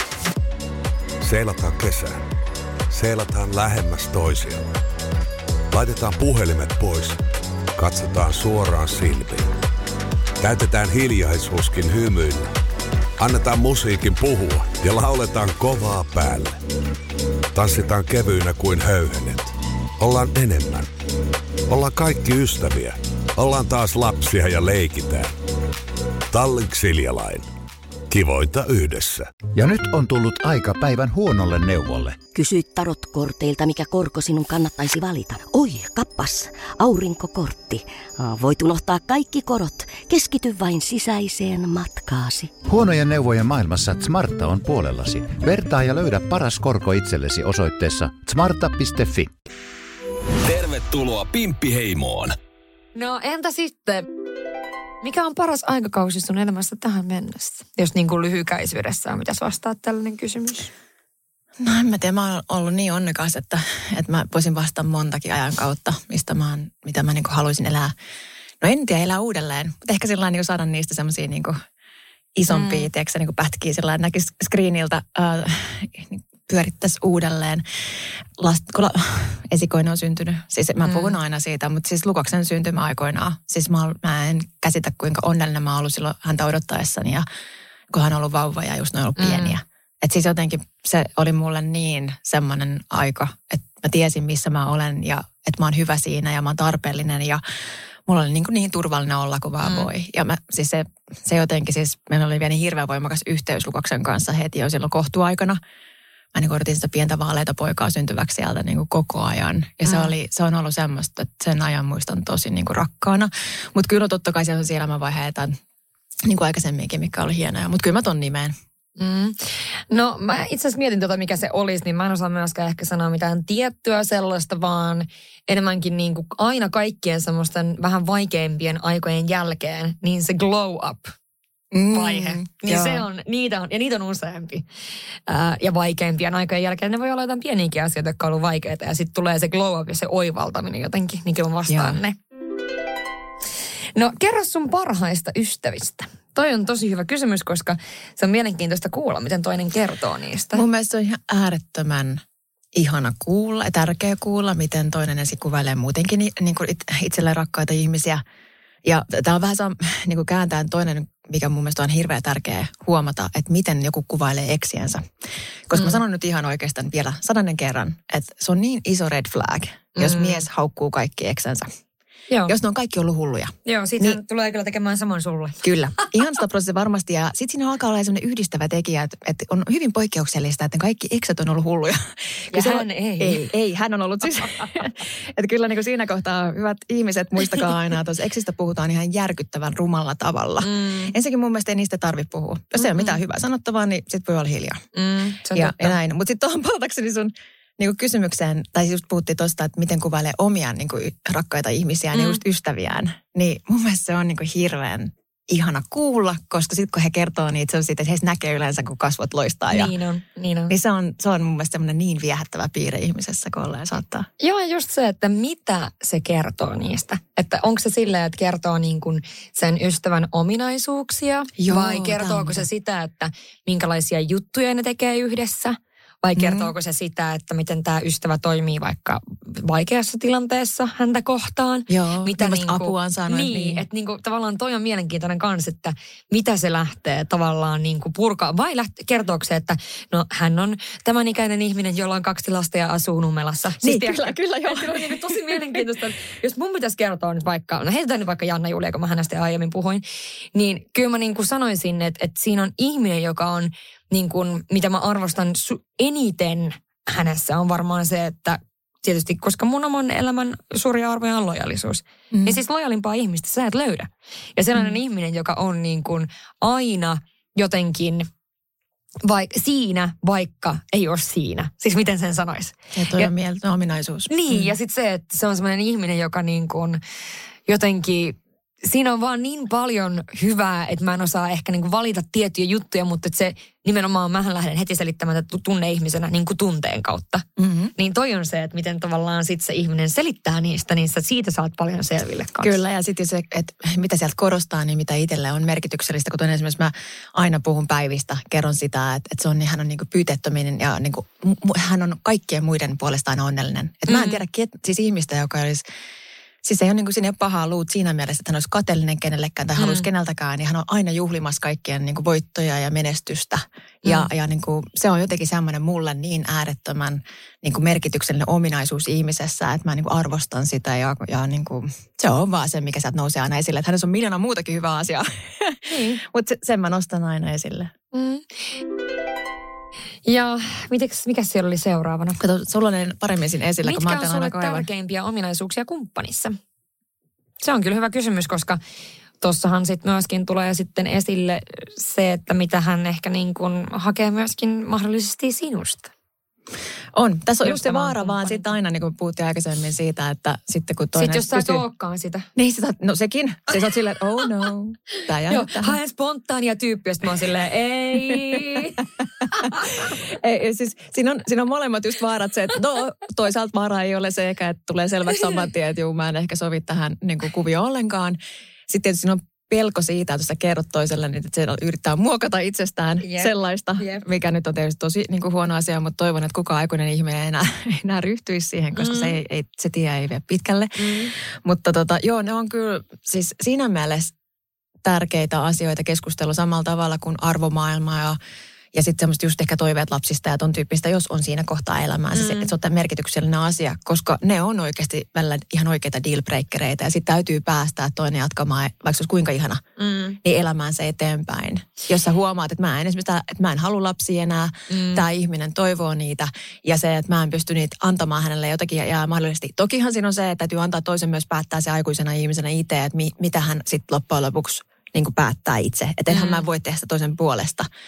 Seilataan kesään. Seilataan lähemmäs toisiamme. Laitetaan puhelimet pois. Katsotaan suoraan silmiin. Täytetään hiljaisuuskin hymyillä. Annetaan musiikin puhua ja lauletaan kovaa päälle. Tanssitaan kevyinä kuin höyhenet. Ollaan enemmän. Ollaan kaikki ystäviä. Ollaan taas lapsia ja leikitään. Tallink Silja Line. Kivointa yhdessä. Ja nyt on tullut aika päivän huonolle neuvolle. Kysy tarotkorteilta, mikä korko sinun kannattaisi valita. Oi, kappas, aurinkokortti. Voit unohtaa kaikki korot. Keskity vain sisäiseen matkaasi. Huonojen neuvojen maailmassa Smarta on puolellasi. Vertaa ja löydä paras korko itsellesi osoitteessa smarta piste fi. Tervetuloa Pimppiheimoon. No entä sitten? Mikä on paras aikakausi sun elämässä tähän mennessä? Jos niin kuin lyhykäisyydessään, mitäs vastaat tällainen kysymys? No en mä tiedä, mä oon ollut niin onnekas, että, että mä voisin vastata montakin ajan kautta, mistä mä oon, mitä mä niin kuin haluaisin elää. No en tiedä, elää uudelleen, mutta ehkä sillä niin saada niistä semmoisia niin kuin isompia, mm. tiedätkö, niin kuin pätkiä sillä että näkisi screeniltä, äh, pyörittäisi uudelleen. Last, kun la, esikoinen on syntynyt, siis mä puhun mm. aina siitä, mutta siis Lukaksen syntymäaikoinaan, siis mä, mä en käsitä kuinka onnellinen mä oon ollut silloin häntä odottaessani ja kun hän on ollut vauva ja just ne on ollut pieniä. Mm. Että siis jotenkin se oli mulle niin semmoinen aika, että mä tiesin missä mä olen ja että mä oon hyvä siinä ja mä oon tarpeellinen ja mulla oli niin, kuin niin turvallinen olla kuin vaan mm. voi. Ja mä, siis se, se jotenkin siis, meillä oli vielä niin hirveän voimakas yhteys Lukaksen kanssa heti jo silloin kohtuaikana. Mä niin odotin sitä pientä vaaleita poikaa syntyväksi sieltä niin kuin koko ajan. Ja se, mm. oli, se on ollut semmoista, että sen ajan muistan tosi niin kuin rakkaana. Mutta kyllä totta kai siellä on elämänvaiheita niin kuin aikaisemminkin, mikä oli hienoja. Mutta kyllä mä ton nimeen. Mm. No mä itse asiassa mietin tota, mikä se olisi, niin mä en osaa myöskään ehkä sanoa mitään tiettyä sellaista, vaan enemmänkin niin kuin aina kaikkien semmoisten vähän vaikeimpien aikojen jälkeen, niin se glow up vaihe. Mm, niin joo. se on, niitä on, ja niitä on useampi. Ää, ja vaikeimpien aikojen jälkeen ne voi olla jotain pieniäkin asioita, jotka on ollut vaikeita, ja sitten tulee se glow up ja se oivaltaminen jotenkin, niin kyllä mä vastaan joo. ne. No kerro sun parhaista ystävistä. Toi on tosi hyvä kysymys, koska se on mielenkiintoista kuulla, miten toinen kertoo niistä. Mun mielestä se on ihan äärettömän ihana kuulla ja tärkeä kuulla, miten toinen esikuvailee muutenkin niin kuin itselleen rakkaita ihmisiä. Ja tämä on vähän saa niin kuin kääntäen toinen, mikä mun mielestä on hirveän tärkeä huomata, että miten joku kuvailee eksiänsä. Koska mm. mä sanon nyt ihan oikeastaan vielä sadannen kerran, että se on niin iso red flag, jos mm. mies haukkuu kaikki eksänsä. Joo. Jos ne on kaikki ollut hulluja. Joo, sitten niin, tulee kyllä tekemään samoin sulle. Kyllä. Ihan sitä prosessia varmasti. Ja sitten siinä alkaa olla sellainen yhdistävä tekijä, että, että on hyvin poikkeuksellista, että kaikki eksät on ollut hulluja. Ja hän on, ei. ei. Ei, hän on ollut siis. Että kyllä niin kuin siinä kohtaa, hyvät ihmiset, muistakaa aina, että tuossa eksistä puhutaan ihan järkyttävän rumalla tavalla. Mm. Ensinnäkin mun mielestä ei niistä tarvitse puhua. Jos ei ole mitään hyvää sanottavaa, niin sitten voi olla hiljaa. Mm, ja, ja näin. Mutta sitten tuohon palatakseni sun niin kuin kysymykseen, tai just puhuttiin tuosta, että miten kuvailee omia niin kuin rakkaita ihmisiään mm. ja just ystäviään. Niin mun mielestä se on niin kuin hirveän ihana kuulla, koska sitten kun he kertoo niitä, se on siitä, että heissä näkee yleensä, kun kasvot loistaa. Ja, niin on, niin on. Niin se on, se on mun mielestä semmoinen niin viehättävä piirre ihmisessä, kun ollaan saattaa. Joo, ja just se, että mitä se kertoo niistä. Että onko se silleen, että kertoo niin kuin sen ystävän ominaisuuksia, Joo, vai kertooko tämän. se sitä, että minkälaisia juttuja ne tekee yhdessä? Vai kertooko mm. se sitä, että miten tämä ystävä toimii vaikka vaikeassa tilanteessa häntä kohtaan? Joo, mitä niinku, apua on saanut. Niin, niin. että niinku, tavallaan toi on mielenkiintoinen kans, että mitä se lähtee tavallaan niinku purkaa. Vai lähtee, kertooko se, että no hän on tämän ikäinen ihminen, jolla on kaksi lasta ja asuu Nummelassa. Niin, siis kyllä, tiedä, kyllä joo. Se on niin tosi mielenkiintoista. Jos mun pitäisi kertoa nyt vaikka, no heitetään nyt vaikka Janna Julia, kun mä hänestä aiemmin puhuin, niin kyllä mä niinku sanoisin, että, että siinä on ihminen, joka on niin kuin, mitä mä arvostan su- eniten hänessä on varmaan se, että tietysti, koska mun oman elämän suuria arvoja on lojallisuus. Mm. Niin siis lojalimpaa ihmistä sä et löydä. Ja sellainen mm. ihminen, joka on niin kuin aina jotenkin vaik- siinä, vaikka ei ole siinä. Siis miten sen sanoisi? Ja toi ja, on mieltä ominaisuus. Niin, mm. ja sitten se, että se on sellainen ihminen, joka niin kuin jotenkin siinä on vaan niin paljon hyvää, että mä en osaa ehkä niinku valita tiettyjä juttuja, mutta että se nimenomaan mähän lähden heti selittämään tätä tunneihmisenä niinku tunteen kautta. Mm-hmm. Niin toi on se, että miten tavallaan sit se ihminen selittää niistä, niin sä siitä saat paljon selville kanssa. Kyllä, ja sitten se, että mitä sieltä korostaa, niin mitä itselle on merkityksellistä. Kuten esimerkiksi mä aina puhun Päivistä, kerron sitä, että, että se on, hän on niinku pyyteettöminen ja niinku, hän on kaikkien muiden puolesta aina onnellinen. Että mm-hmm. mä en tiedä, ket, siis ihmistä, joka olisi siis ei ole niin kuin sinne pahaa luut siinä mielessä, että hän olisi kateellinen kenellekään tai mm. haluaisi keneltäkään. Niin hän on aina juhlimassa kaikkien niin kuin voittoja ja menestystä. Ja, mm. ja niin kuin, se on jotenkin semmoinen mulle niin äärettömän niin kuin merkityksellinen ominaisuus ihmisessä, että mä niin kuin arvostan sitä. Ja, ja niin kuin, se on vaan se, mikä sieltä nousee aina esille. Että hänessä on miljoona muutakin hyvää asiaa. Mm. Mutta se, sen mä nostan aina esille. Mm. Ja mitäs, mikä siellä oli seuraavana? Kato, sulla on paremmin siinä esillä, mitkä kun mä on sulle tärkeimpiä ominaisuuksia kumppanissa? Se on kyllä hyvä kysymys, koska tossahan sitten myöskin tulee sitten esille se, että mitä hän ehkä niin kuin hakee myöskin mahdollisesti sinusta. On. Tässä on just se vaara vaan sitten aina, niin kuin puhuttiin aikaisemmin siitä, että sitten kun toinen... Sitten jos sä pystyy... et olekaan sitä. Niin, sitä, no sekin. Se sä oot silleen, että oh no. Tää jää Joo, haen spontaania tyyppiä, sitten mä oon silleen, ei. ei siis, siinä, on, siinä on molemmat just vaarat se, että no toisaalta vaara ei ole se, eikä että tulee selväksi saman tien, että juu, mä en ehkä sovi tähän niin kuin kuvioon ollenkaan. Sitten tietysti siinä on pelko siitä, että sä kerrot toiselle, että se yrittää muokata itsestään yep. sellaista, yep. mikä nyt on tietysti tosi niin kuin huono asia, mutta toivon, että kukaan aikuinen ihminen ei enää, enää ryhtyisi siihen, koska mm. se, ei, ei, se tie ei vie pitkälle. Mm. Mutta tota, joo, ne on kyllä siis siinä mielessä tärkeitä asioita keskustella samalla tavalla kuin arvomaailma ja Ja sitten semmoista just ehkä toiveet lapsista ja ton tyyppistä, jos on siinä kohtaa elämäänsä, mm. että se on merkityksellinen asia, koska ne on oikeasti välillä ihan oikeita dealbreakereita. Ja sitten täytyy päästää toinen jatkamaan, vaikka se olisi kuinka ihana, mm. niin elämäänsä eteenpäin. Jos sä huomaat, että mä en esimerkiksi, että mä en halua lapsia enää, mm. tämä ihminen toivoo niitä, ja se, että mä en pysty niitä antamaan hänelle jotakin, ja, ja mahdollisesti. Tokihan siinä on se, että täytyy antaa toisen myös päättää se aikuisena ihmisenä itse, että mi, mitä hän sitten loppujen lopuksi niin kuin päättää itse. Että enhän mm. mä voi tehdä sitä toisen puolesta.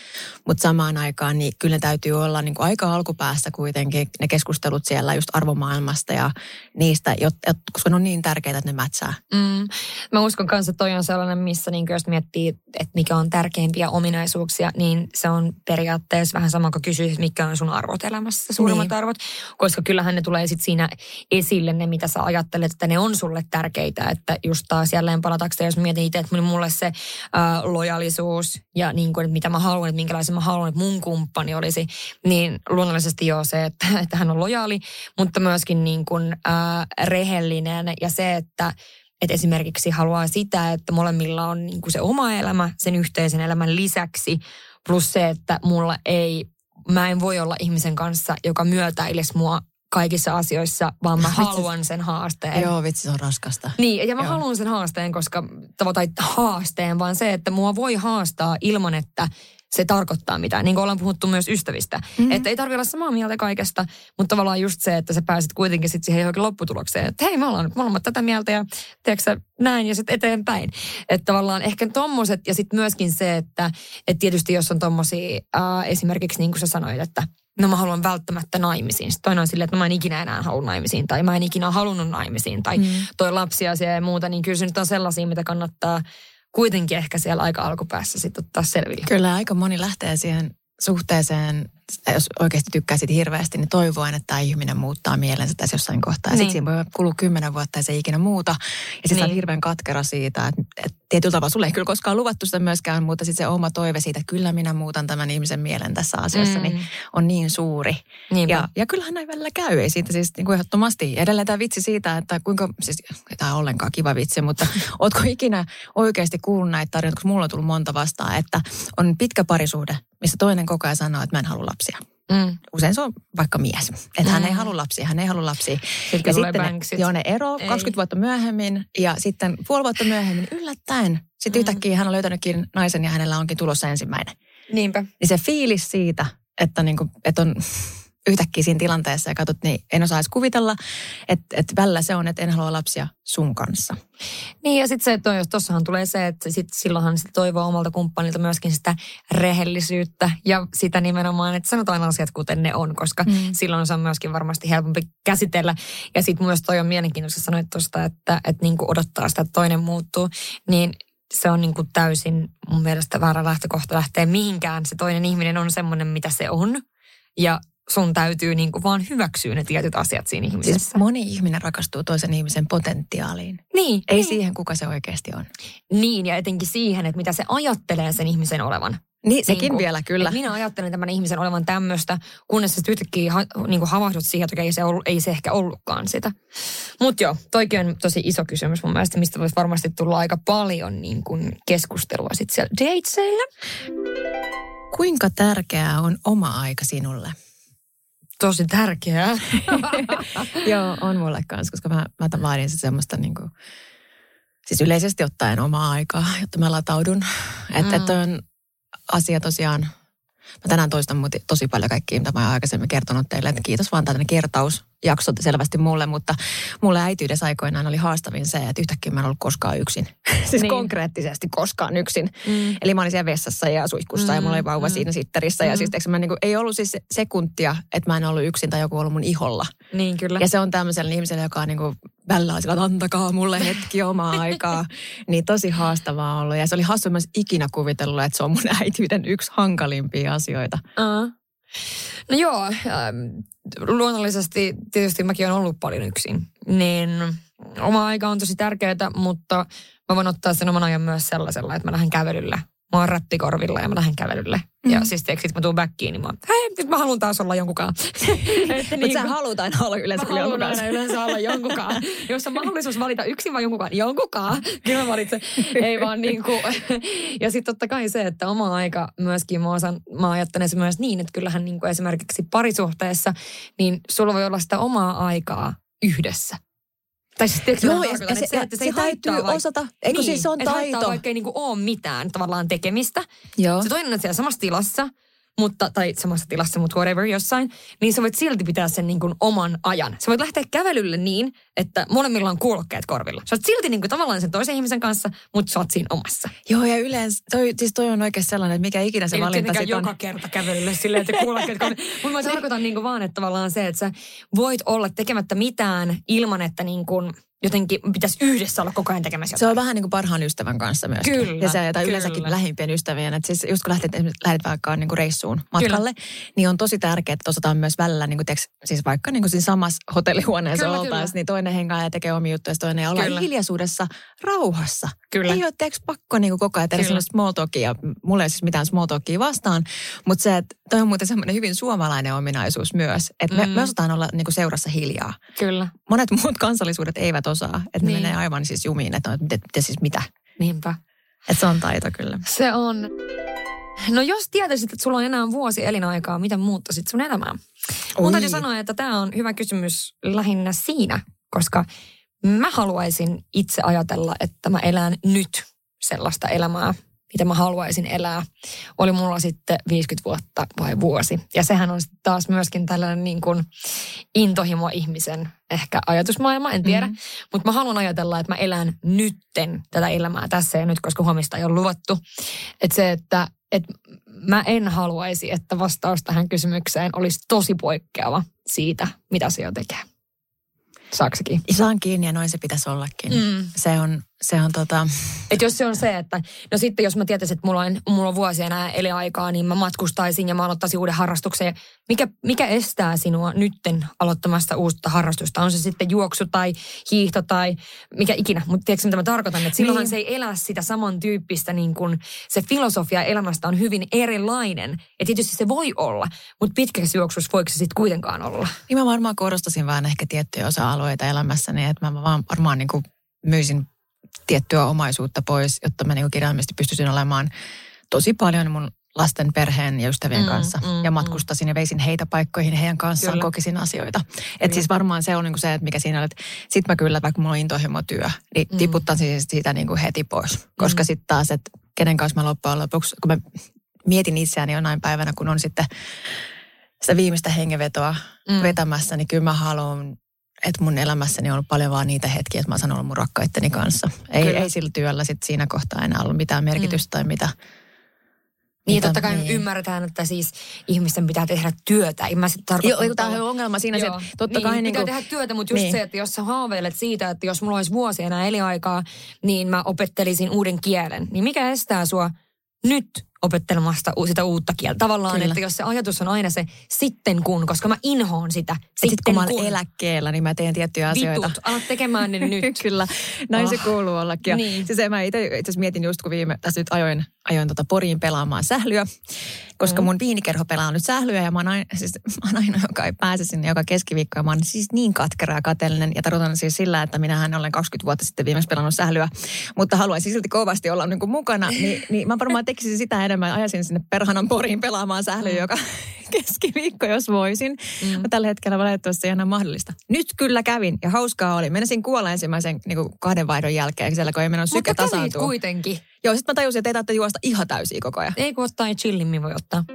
Mutta samaan aikaan niin kyllä ne täytyy olla niin kuin aika alkupäässä kuitenkin ne keskustelut siellä just arvomaailmasta ja niistä, jotta, koska ne on niin tärkeitä, että ne mätsää. Mm. Mä uskon kanssa, että toi on sellainen, missä niin jos miettii, että mikä on tärkeimpiä ominaisuuksia, niin se on periaatteessa vähän sama kuin kysyisi, mikä on sun arvot elämässä, suurimmat niin. arvot. Koska kyllähän ne tulee sitten siinä esille ne, mitä sä ajattelet, että ne on sulle tärkeitä. Että just taas jälleen palatakseen, jos mietin itse, että mulle se ää, lojalisuus ja niin kuin, että mitä mä haluan, että minkälaisen mä haluan, että mun kumppani olisi, niin luonnollisesti joo se, että, että hän on lojaali, mutta myöskin niin kuin, ää, rehellinen ja se, että että esimerkiksi haluaa sitä, että molemmilla on niin kuin se oma elämä sen yhteisen elämän lisäksi, plus se, että mulla ei, mä en voi olla ihmisen kanssa, joka myötäilisi mua kaikissa asioissa, vaan mä haluan sen haasteen. Joo, vitsi, se on raskasta. Niin, ja mä Joo. haluan sen haasteen, koska, tai haasteen, vaan se, että mua voi haastaa ilman, että se tarkoittaa mitään. Niin kuin ollaan puhuttu myös ystävistä. Mm-hmm. Että ei tarvitse olla samaa mieltä kaikesta, mutta tavallaan just se, että sä pääset kuitenkin sitten siihen johonkin lopputulokseen. Että hei, me ollaan nyt molemmat tätä mieltä ja tiedätkö sä, näin ja sitten eteenpäin. Että tavallaan ehkä tommoset ja sitten myöskin se, että et tietysti jos on tommosia äh, esimerkiksi niin kuin sä sanoit, että no mä haluan välttämättä naimisiin. Sitten toinen on silleen, että no mä en ikinä enää halua naimisiin tai mä en ikinä halunnut naimisiin tai mm. toi lapsiasia ja muuta, niin kyllä se nyt on sellaisia, mitä kannattaa kuitenkin ehkä siellä aika alkupäässä sitten ottaa selville. Kyllä aika moni lähtee siihen suhteeseen, jos oikeasti tykkää siitä hirveästi, niin toivoen, että tämä ihminen muuttaa mielensä tässä jossain kohtaa. Ja niin. sitten siinä voi kulua kymmenen vuotta ja se ei ikinä muuta. Ja sitten niin. on hirveän katkera siitä, että, että tietyllä tavalla sulle ei kyllä koskaan luvattu sitä myöskään, mutta sitten se oma toive siitä, että kyllä minä muutan tämän ihmisen mielen tässä asiassa, mm. niin on niin suuri. Ja, ja kyllähän näin välillä käy. Ei siitä siis niin kuin ehdottomasti. Edelleen tämä vitsi siitä, että kuinka, siis tämä on ollenkaan kiva vitsi, mutta ootko ikinä oikeasti kuullut näitä tarinoita, koska mulla on tullut monta vastaan, että on pitkä parisuhde, missä toinen koko ajan sanoo, että mä en halua lapsia. Mm. Usein se on vaikka mies. Että mm. hän ei halua lapsia, hän ei halua lapsia. Sitten ja sitten ne, joo, ne ero ei. kaksikymmentä vuotta myöhemmin ja sitten puoli vuotta myöhemmin yllättäen. Sitten mm. yhtäkkiä hän on löytänytkin naisen ja hänellä onkin tulossa ensimmäinen. Niinpä. Niin se fiilis siitä, että, niinku, että on yhtäkkiä siinä tilanteessa ja katsot, niin en osaa edes kuvitella, että, että välillä se on, että en halua lapsia sun kanssa. Niin ja sitten se, että jos tossahan tulee se, että sit silloinhan sit toivoo omalta kumppanilta myöskin sitä rehellisyyttä ja sitä nimenomaan, että sanotaan asiat kuten ne on, koska mm. silloin se on myöskin varmasti helpompi käsitellä. Ja sitten myös toi on mielenkiintoista sanoit tuosta, että, että niinku odottaa sitä, että toinen muuttuu, niin se on niinku täysin mun mielestä väärä lähtökohta lähteä mihinkään. Se toinen ihminen on semmoinen, mitä se on ja sun täytyy niinku vaan hyväksyä ne tietyt asiat siinä ihmisessä. Siis moni ihminen rakastuu toisen ihmisen potentiaaliin. Niin. Ei niin. siihen, kuka se oikeasti on. Niin, ja etenkin siihen, että mitä se ajattelee sen ihmisen olevan. Niin, sekin niin vielä, kyllä. Minä ajattelen tämän ihmisen olevan tämmöistä, kunnes sä yhtäkkiä ha, niin havahdut siihen, että ei se, ollut, ei se ehkä ollutkaan sitä. Mutta joo, toikin on tosi iso kysymys mun mielestä, mistä voisi varmasti tulla aika paljon niin kuin keskustelua sitten siellä dateseillä. Kuinka tärkeää on oma aika sinulle? Tosi tärkeää. Joo, on mulle kanssa, koska mä, mä vaadin se semmoista niin kuin, siis yleisesti ottaen omaa aikaa, jotta mä lataudun. Että mm. et on asia tosiaan, mä tänään toistan tosi paljon kaikkia, mitä mä oon aikaisemmin kertonut teille, että kiitos vaan tällainen kertausjakso selvästi mulle, mutta mulle äitiydessä aikoinaan oli haastavin se, että yhtäkkiä mä en ollut koskaan yksin. siis niin. konkreettisesti koskaan yksin. Mm. Eli mä olin siellä vessassa ja suihkussa mm. ja mulla oli vauva mm. siinä sitterissä. Mm. Ja siis mä niin kuin, ei ollut siis sekuntia, että mä en ollut yksin tai joku ollut mun iholla. Niin kyllä. Ja se on tämmöisellä ihmisellä, joka on niin kuin välillä sillä, että antakaa mulle hetki omaa aikaa. Niin tosi haastavaa ollut. Ja se oli hassu myös ikinä kuvitellut, että se on mun äityyden yksi hankalimpia asioita. Uh. No joo, äh, luonnollisesti tietysti mäkin olen ollut paljon yksin. Niin oma aika on tosi tärkeää, mutta mä voin ottaa sen oman ajan myös sellaisella, että mä lähden kävelyllä. Mä oon rattikorvilla ja mä lähden kävelylle. Mm. Ja siis tiedätkö, sit mä tuun backiin, niin mä oon, hei, nyt mä haluan taas olla jonkunkaan. Mutta niin, sä haluat aina olla yleensä kyllä jonkunkaan. Mä haluan aina yleensä olla jonkunkaan. Jos on mahdollisuus valita yksin vai jonkunkaan, jonkunkaan. Kyllä mä valitsen. Ei vaan niin kuin. Ja sitten totta kai se, että oma aika myöskin, mä, osan, mä ajattelen se myös niin, että kyllähän niin kuin esimerkiksi parisuhteessa, niin sulla voi olla sitä omaa aikaa yhdessä. Tai siis tiedätkö, joo, ja, se, se, että se, se täytyy vaik- osata. Eikö niin, siis se on taito? Että vaikka ei niinku ole mitään tavallaan tekemistä. Joo. Se toinen on siellä samassa tilassa. mutta, tai samassa tilassa, mutta whatever jossain, niin sä voit silti pitää sen niin kuin oman ajan. Sä voit lähteä kävelylle niin, että molemmilla on kuulokkeet korvilla. Sä oot silti niin kuin tavallaan sen toisen ihmisen kanssa, mutta sä oot siinä omassa. Joo, ja yleensä, toi, siis toi on oikein sellainen, että mikä ikinä se ei valinta sit on. joka kerta kävelylle silleen, että kuulokkeet korvilla. Mutta mä tarkoitan niin kuin vaan, että tavallaan se, että sä voit olla tekemättä mitään ilman, että niin kuin jotenkin pitäisi yhdessä olla koko ajan tekemässä jotain. Se on vähän niin kuin parhaan ystävän kanssa myöskin. Kyllä, ja se, tai kyllä. yleensäkin lähimpien ystävien. Että siis just kun lähdet, lähdet vaikka niin kuin reissuun matkalle, kyllä. niin on tosi tärkeää, että osataan myös välillä, niin kuin teks, siis vaikka niin kuin siinä samassa hotellihuoneessa oltaisiin, niin toinen hengaa ja tekee omia juttuja, ja toinen ollaan kyllä. hiljaisuudessa, rauhassa. Kyllä. Ei ole teeksi pakko niin kuin koko ajan tehdä sellaista small talkia. Mulla ei ole siis mitään small talkia vastaan, mutta se, että toi on muuten semmoinen hyvin suomalainen ominaisuus myös, että me, mm. me osataan olla niin kuin seurassa hiljaa. Kyllä. Monet muut kansallisuudet eivät osaa, että ne niin. menee aivan siis jumiin, että mitä, mitä siis mitä. Niinpä. Että se on taito kyllä. Se on. No jos tietäisit, että sulla on enää vuosi elinaikaa, miten muuttaisit sun elämää? Mun täytyy sanoa, että tämä on hyvä kysymys lähinnä siinä, koska mä haluaisin itse ajatella, että mä elän nyt sellaista elämää, mitä mä haluaisin elää. Oli mulla sitten viisikymmentä vuotta vai vuosi. Ja sehän on sitten taas myöskin tällainen niin kuin intohimo-ihmisen ehkä ajatusmaailma, en tiedä. Mm-hmm. Mutta mä haluan ajatella, että mä elän nytten tätä elämää tässä ja nyt, koska huomista ei ole luvattu. Että se, että et mä en haluaisi, että vastaus tähän kysymykseen olisi tosi poikkeava siitä, mitä se jo tekee. Saaksekin? Saan kiinni ja noin se pitäisi ollakin. Mm. Se on, se on tota... Että jos se on se, että no sitten jos mä tietäisin, että mulla on, mulla on vuosia enää elinaikaa, niin mä matkustaisin ja mä aloittaisin uuden harrastuksen. Mikä, mikä estää sinua nytten aloittamasta uutta harrastusta? On se sitten juoksu tai hiihto tai mikä ikinä. Mutta tiedätkö mitä mä tarkoitan? Että silloinhan niin. se ei elä sitä samantyyppistä niin kuin se filosofia elämästä on hyvin erilainen. Että tietysti se voi olla, mutta pitkässä juoksussa voiko se sitten kuitenkaan olla? Niin mä varmaan korostasin vaan ehkä tiettyjä osa-alueita elämässäni, että mä vaan varmaan niin kuin myisin tiettyä omaisuutta pois, jotta mä niin kuin kirjaimellisesti pystyisin olemaan tosi paljon mun lasten, perheen ja ystävien mm, kanssa. Mm, ja matkustasin mm. ja veisin heitä paikkoihin heidän kanssaan, kyllä. kokisin asioita. Että siis varmaan se on niin kuin se, että mikä siinä on, että sit mä kyllä, vaikka mulla on intohimotyö, niin mm. tiputtaisin siitä niin kuin heti pois. Koska mm. sitten taas, että kenen kanssa mä loppujen lopuksi, kun mä mietin itseäni jonain päivänä, kun on sitten sitä viimeistä hengenvetoa mm. vetämässä, niin kyllä mä haluan, että mun elämässäni on ollut paljon vaan niitä hetkiä, että mä oon sanonut mun rakkaitteni kanssa. Ei, ei sillä työllä sit siinä kohtaa enää ollut mitään merkitystä mm. tai mitä. Niin, mitä, totta kai niin. ymmärretään, että siis ihmisten pitää tehdä työtä. Mä Joo, tämä on ongelma siinä, Joo. että totta niin, kai... Niin pitää kuin, tehdä työtä, mutta just niin. se, että jos sä haaveilet siitä, että jos mulla olisi vuosi enää elinaikaa, niin mä opettelisin uuden kielen. Niin mikä estää sua nyt opettelemasta sitä uutta kieltä? Tavallaan, Kyllä. että jos se ajatus on aina se sitten kun, koska mä inhoon sitä. Sitten sit, kun mä olen eläkkeellä, niin mä teen tiettyjä asioita. Vitut, alat tekemään ne nyt. Kyllä, näin oh. se kuuluu ollakin. Ja niin. Siis mä itse asiassa mietin just, kun viime, tässä nyt ajoin, ajoin tota Poriin pelaamaan sählyä, koska mm. mun viinikerho pelaa nyt sählyä ja mä oon aina, siis, mä oon aina joka ei pääse sinne joka keskiviikko ja mä oon siis niin katkera ja kateellinen ja tarkoitan siis sillä, että minähän olen kaksikymmentä vuotta sitten viimeksi pelannut sählyä, mutta haluaisin silti kovasti olla niin kuin mukana, niin, niin mä varmaan tekisin sitä enemmän, ajasin sinne perhanan Poriin pelaamaan sählyä mm. joka keskiviikko, jos voisin. Mm. Mutta tällä hetkellä valitettavasti ei enää mahdollista. Nyt kyllä kävin ja hauskaa oli. Menisin kuolla ensimmäisen niin kuin kahden vaihdon jälkeen, siellä kun ei mennä syke tasaantua. Mutta kävit kuitenkin. Joo, sitten mä tajusin, että ei tarvitse juosta ihan täysiä koko ajan. Ei kun ottaa chillimmin voi ottaa.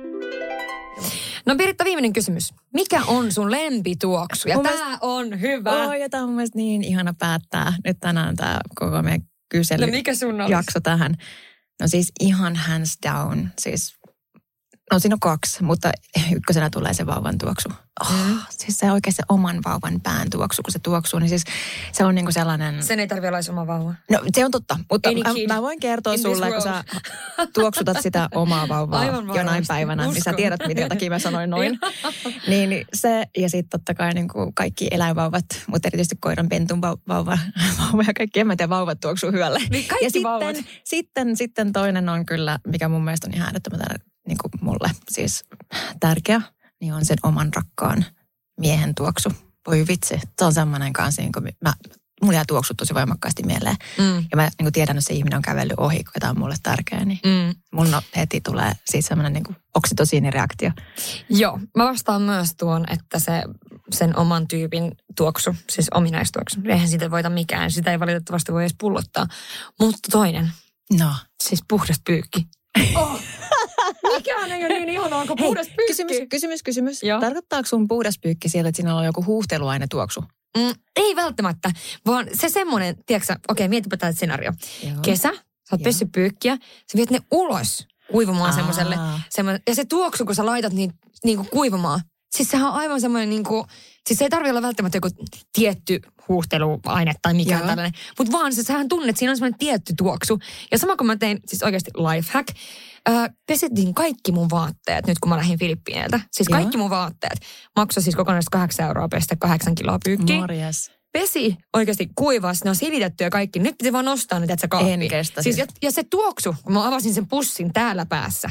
No Piritta, viimeinen kysymys. Mikä on sun lempituoksu? Ja mun tää mielestä... on hyvä. Oi, ja tää on mun mielestä niin ihana päättää. Nyt tänään tää koko meidän kysely no, mikä sun jakso tähän. No siis ihan hands down. Siis, no siinä on kaksi, mutta ykkösenä tulee se vauvan tuoksu. Oh, mm. Siis se oikein se oman vauvan pään tuoksu, kun se tuoksuu, niin siis se on niinku sellainen... Sen ei tarvitse olla oma vauva. No se on totta, mutta mä, mä voin kertoa sulle, kun sä tuoksutat sitä omaa vauvaa jonain päivänä, Uskon. Niin sä tiedät, mitä takia mä sanoin noin. niin, niin se, ja sitten totta kai niinku kaikki eläinvauvat, mutta erityisesti koiran pentun vauva, vauva ja kaikki, en mä tiedä, vauvat tuoksuu hyvälle. Niin kaikki ja vauvat. Sitten, sitten, sitten toinen on kyllä, mikä mun mielestä on ihan äärettömän niin kuin mulle siis tärkeä, niin on sen oman rakkaan miehen tuoksu. Voi vitsi, se on semmoinen kanssa, niin kuin mä, mulla jää tuoksut tosi voimakkaasti mieleen. Mm. Ja mä niin kuin tiedän, että se ihminen on kävellyt ohi, kun tämä on mulle tärkeä, niin mm. mulla heti tulee siis semmoinen niin kuin oksitosiinireaktio. Joo, mä vastaan myös tuon, että se sen oman tyypin tuoksu, siis ominaistuoksu. Eihän siitä voita mikään, sitä ei valitettavasti voi edes pullottaa. Mutta toinen, no. siis puhdas pyykki. Oh. Mikään ei ole niin ihanaa kuin puhdas pyykki. Kysymys, kysymys, kysymys. Joo. Tarkoittaako sun puhdas pyykki sieltä, että siinä on joku huuhteluaine tuoksu? Mm, ei välttämättä, vaan se semmoinen, tiedätkö okei, okay, mietipä tämä scenario. Joo. Kesä, sä oot pessyt pyykkiä, sä viet ne ulos kuivumaan semmoiselle. Ja se tuoksu, kun sä laitat niin, niin kuin kuivumaan. Siis sehän on aivan semmoinen, niin kuin, siis se ei tarvitse olla välttämättä joku tietty huuhteluaine tai mikään Joo. tällainen. Mutta vaan se, sähän tunnet, siinä on semmoinen tietty tuoksu. Ja sama kun mä tein, siis oikeasti lifehack, äh, pesettiin kaikki mun vaatteet nyt kun mä lähdin Filippiineiltä. Siis kaikki Joo. mun vaatteet. Maksoi siis kokonaisesti kahdeksan euroa pestä kahdeksan kiloa pyykkiä. Morjes. Pesi oikeasti kuivasi, ne on silitetty ja kaikki. Nyt piti vaan nostaa niitä, että se kaappi. En kestä siis. Ja, ja se tuoksu, kun mä avasin sen pussin täällä päässä.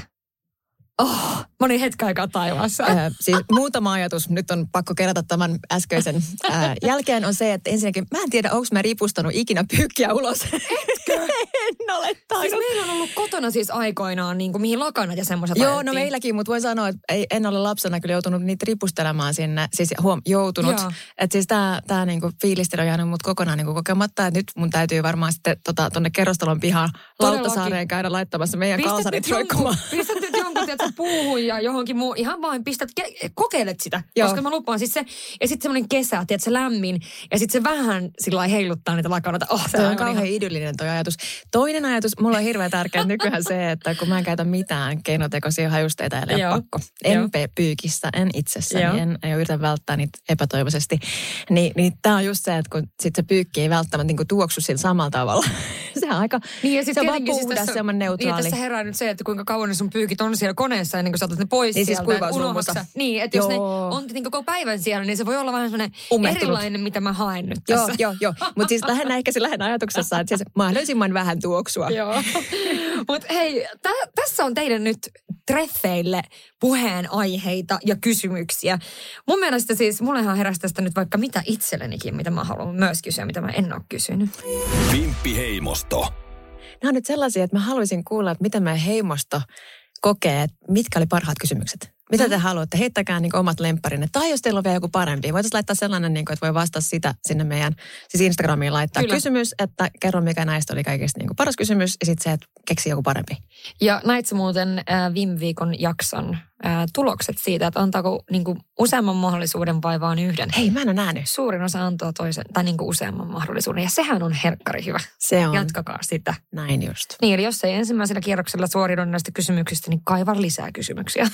Oh, mä olin hetken aikaa taivaassa. Äh, siis muutama ajatus, nyt on pakko kerätä tämän äskeisen äh, jälkeen, on se, että ensinnäkin, mä en tiedä, onko mä ripustanut ikinä pyykkiä ulos. Etkö? En ole tainnut. Siis meillä on ollut kotona siis aikoinaan, niin kuin, mihin lakanat ja semmoiset Joo, ajettiin. no meilläkin, mutta voin sanoa, että ei, en ole lapsena kyllä joutunut niitä ripustelemaan sinne. Siis huom, joutunut. Että siis tää, tää niinku fiilistely on jäänyt mut kokonaan niinku kokematta. Että nyt mun täytyy varmaan sitten tota, tonne kerrostalon pihaan Lauttasaareen käydä laittamassa meidän kalsarit roikkumaan. Pistät nyt jonkun, tiedätkö, puuhun ja johonkin muu. Ihan vain pistät, ke- kokeilet sitä. Joo. Koska mä lupaan siis se, ja sitten semmoinen kesä, tiedätkö, lämmin. Ja sitten se vähän sillä lailla heiluttaa niitä lakanoita. Oh, se on kauhean ihan idyllinen toi ajatus. Toinen ajatus, mulla on hirveän tärkeä nykyään se, että kun mä en käytä mitään keinotekoisia hajusteita, eli ole pakko. En Joo. pyykissä, en itsessäni, en, en yritä välttää niitä epätoivoisesti. Ni, niin tää on just se, että kun sit se pyykki ei välttämättä niin tuoksu sillä samalla tavalla. Se on aika, niin ja sit se on vaan siis puhdas, semmoinen neutraali. Niin, tässä herää nyt se, että kuinka kauan ne sun pyykit on siellä koneessa ennen kuin sä otat ne pois niin sieltä. Siis kuivausrummussa. Niin, että jos ne on niin koko päivän siellä, niin se voi olla vähän semmoinen erilainen, mitä mä haen nyt tässä. Joo, joo, joo. Mutta siis lähinnä ehkä se lähinnä ajatuksessa, että siis mahdollisimman vähän tuoksua. Joo. Mutta hei, t- tässä on teille nyt treffeille puheenaiheita ja kysymyksiä. Mun mielestä siis, mullehan heräsi tästä nyt vaikka mitä itsellenikin, mitä mä haluan myös kysyä, mitä mä en ole kysynyt. Pimppiheimosto. Nämä on nyt sellaisia, että mä haluaisin kuulla, että miten meidän heimosto kokee, että mitkä oli parhaat kysymykset. Mitä mm. te haluatte? Heittäkää niin omat lempparinne. Tai jos teillä on vielä joku parempi, voitaisiin laittaa sellainen, niin kuin, että voi vastata sitä sinne meidän siis Instagramiin laittaa Kyllä. kysymys, että kerro mikä näistä oli kaikista niin kuin paras kysymys ja sitten se, että keksi joku parempi. Ja näit sä muuten äh, viime viikon jakson äh, tulokset siitä, että antaako niin kuin useamman mahdollisuuden vai vaan yhden? Hei, mä en ole nähnyt. Suurin osa antoi toisen, tai niin kuin useamman mahdollisuuden ja sehän on herkkari hyvä. Se on. Jatkakaa sitä. Näin just. Niin, eli jos ei ensimmäisellä kierroksella suoriudu näistä kysymyksistä, niin kaiva lisää kysymyksiä.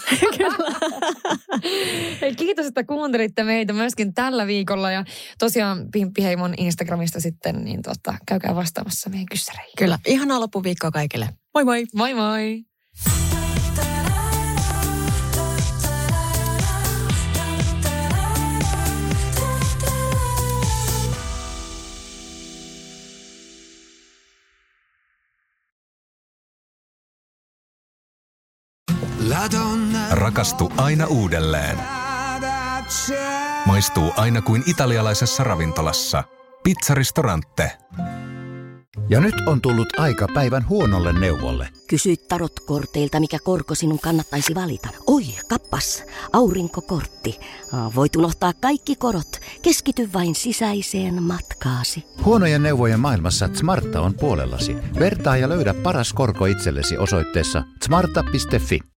Hei, kiitos, että kuuntelitte meitä myöskin tällä viikolla ja tosiaan Pimppiheimon Instagramista sitten, niin tota, käykää vastaamassa meidän kyssäreihin. Kyllä, ihanaa loppuviikkoa kaikille. Moi moi! Moi moi! Rakastu aina uudelleen. Maistuu aina kuin italialaisessa ravintolassa. Pizzaristorante. Ja nyt on tullut aika päivän huonolle neuvolle. Kysy tarotkorteilta, mikä korko sinun kannattaisi valita. Oi, kappas, aurinkokortti. Voit unohtaa kaikki korot. Keskity vain sisäiseen matkaasi. Huonojen neuvojen maailmassa Smarta on puolellasi. Vertaa ja löydä paras korko itsellesi osoitteessa smarta piste fi.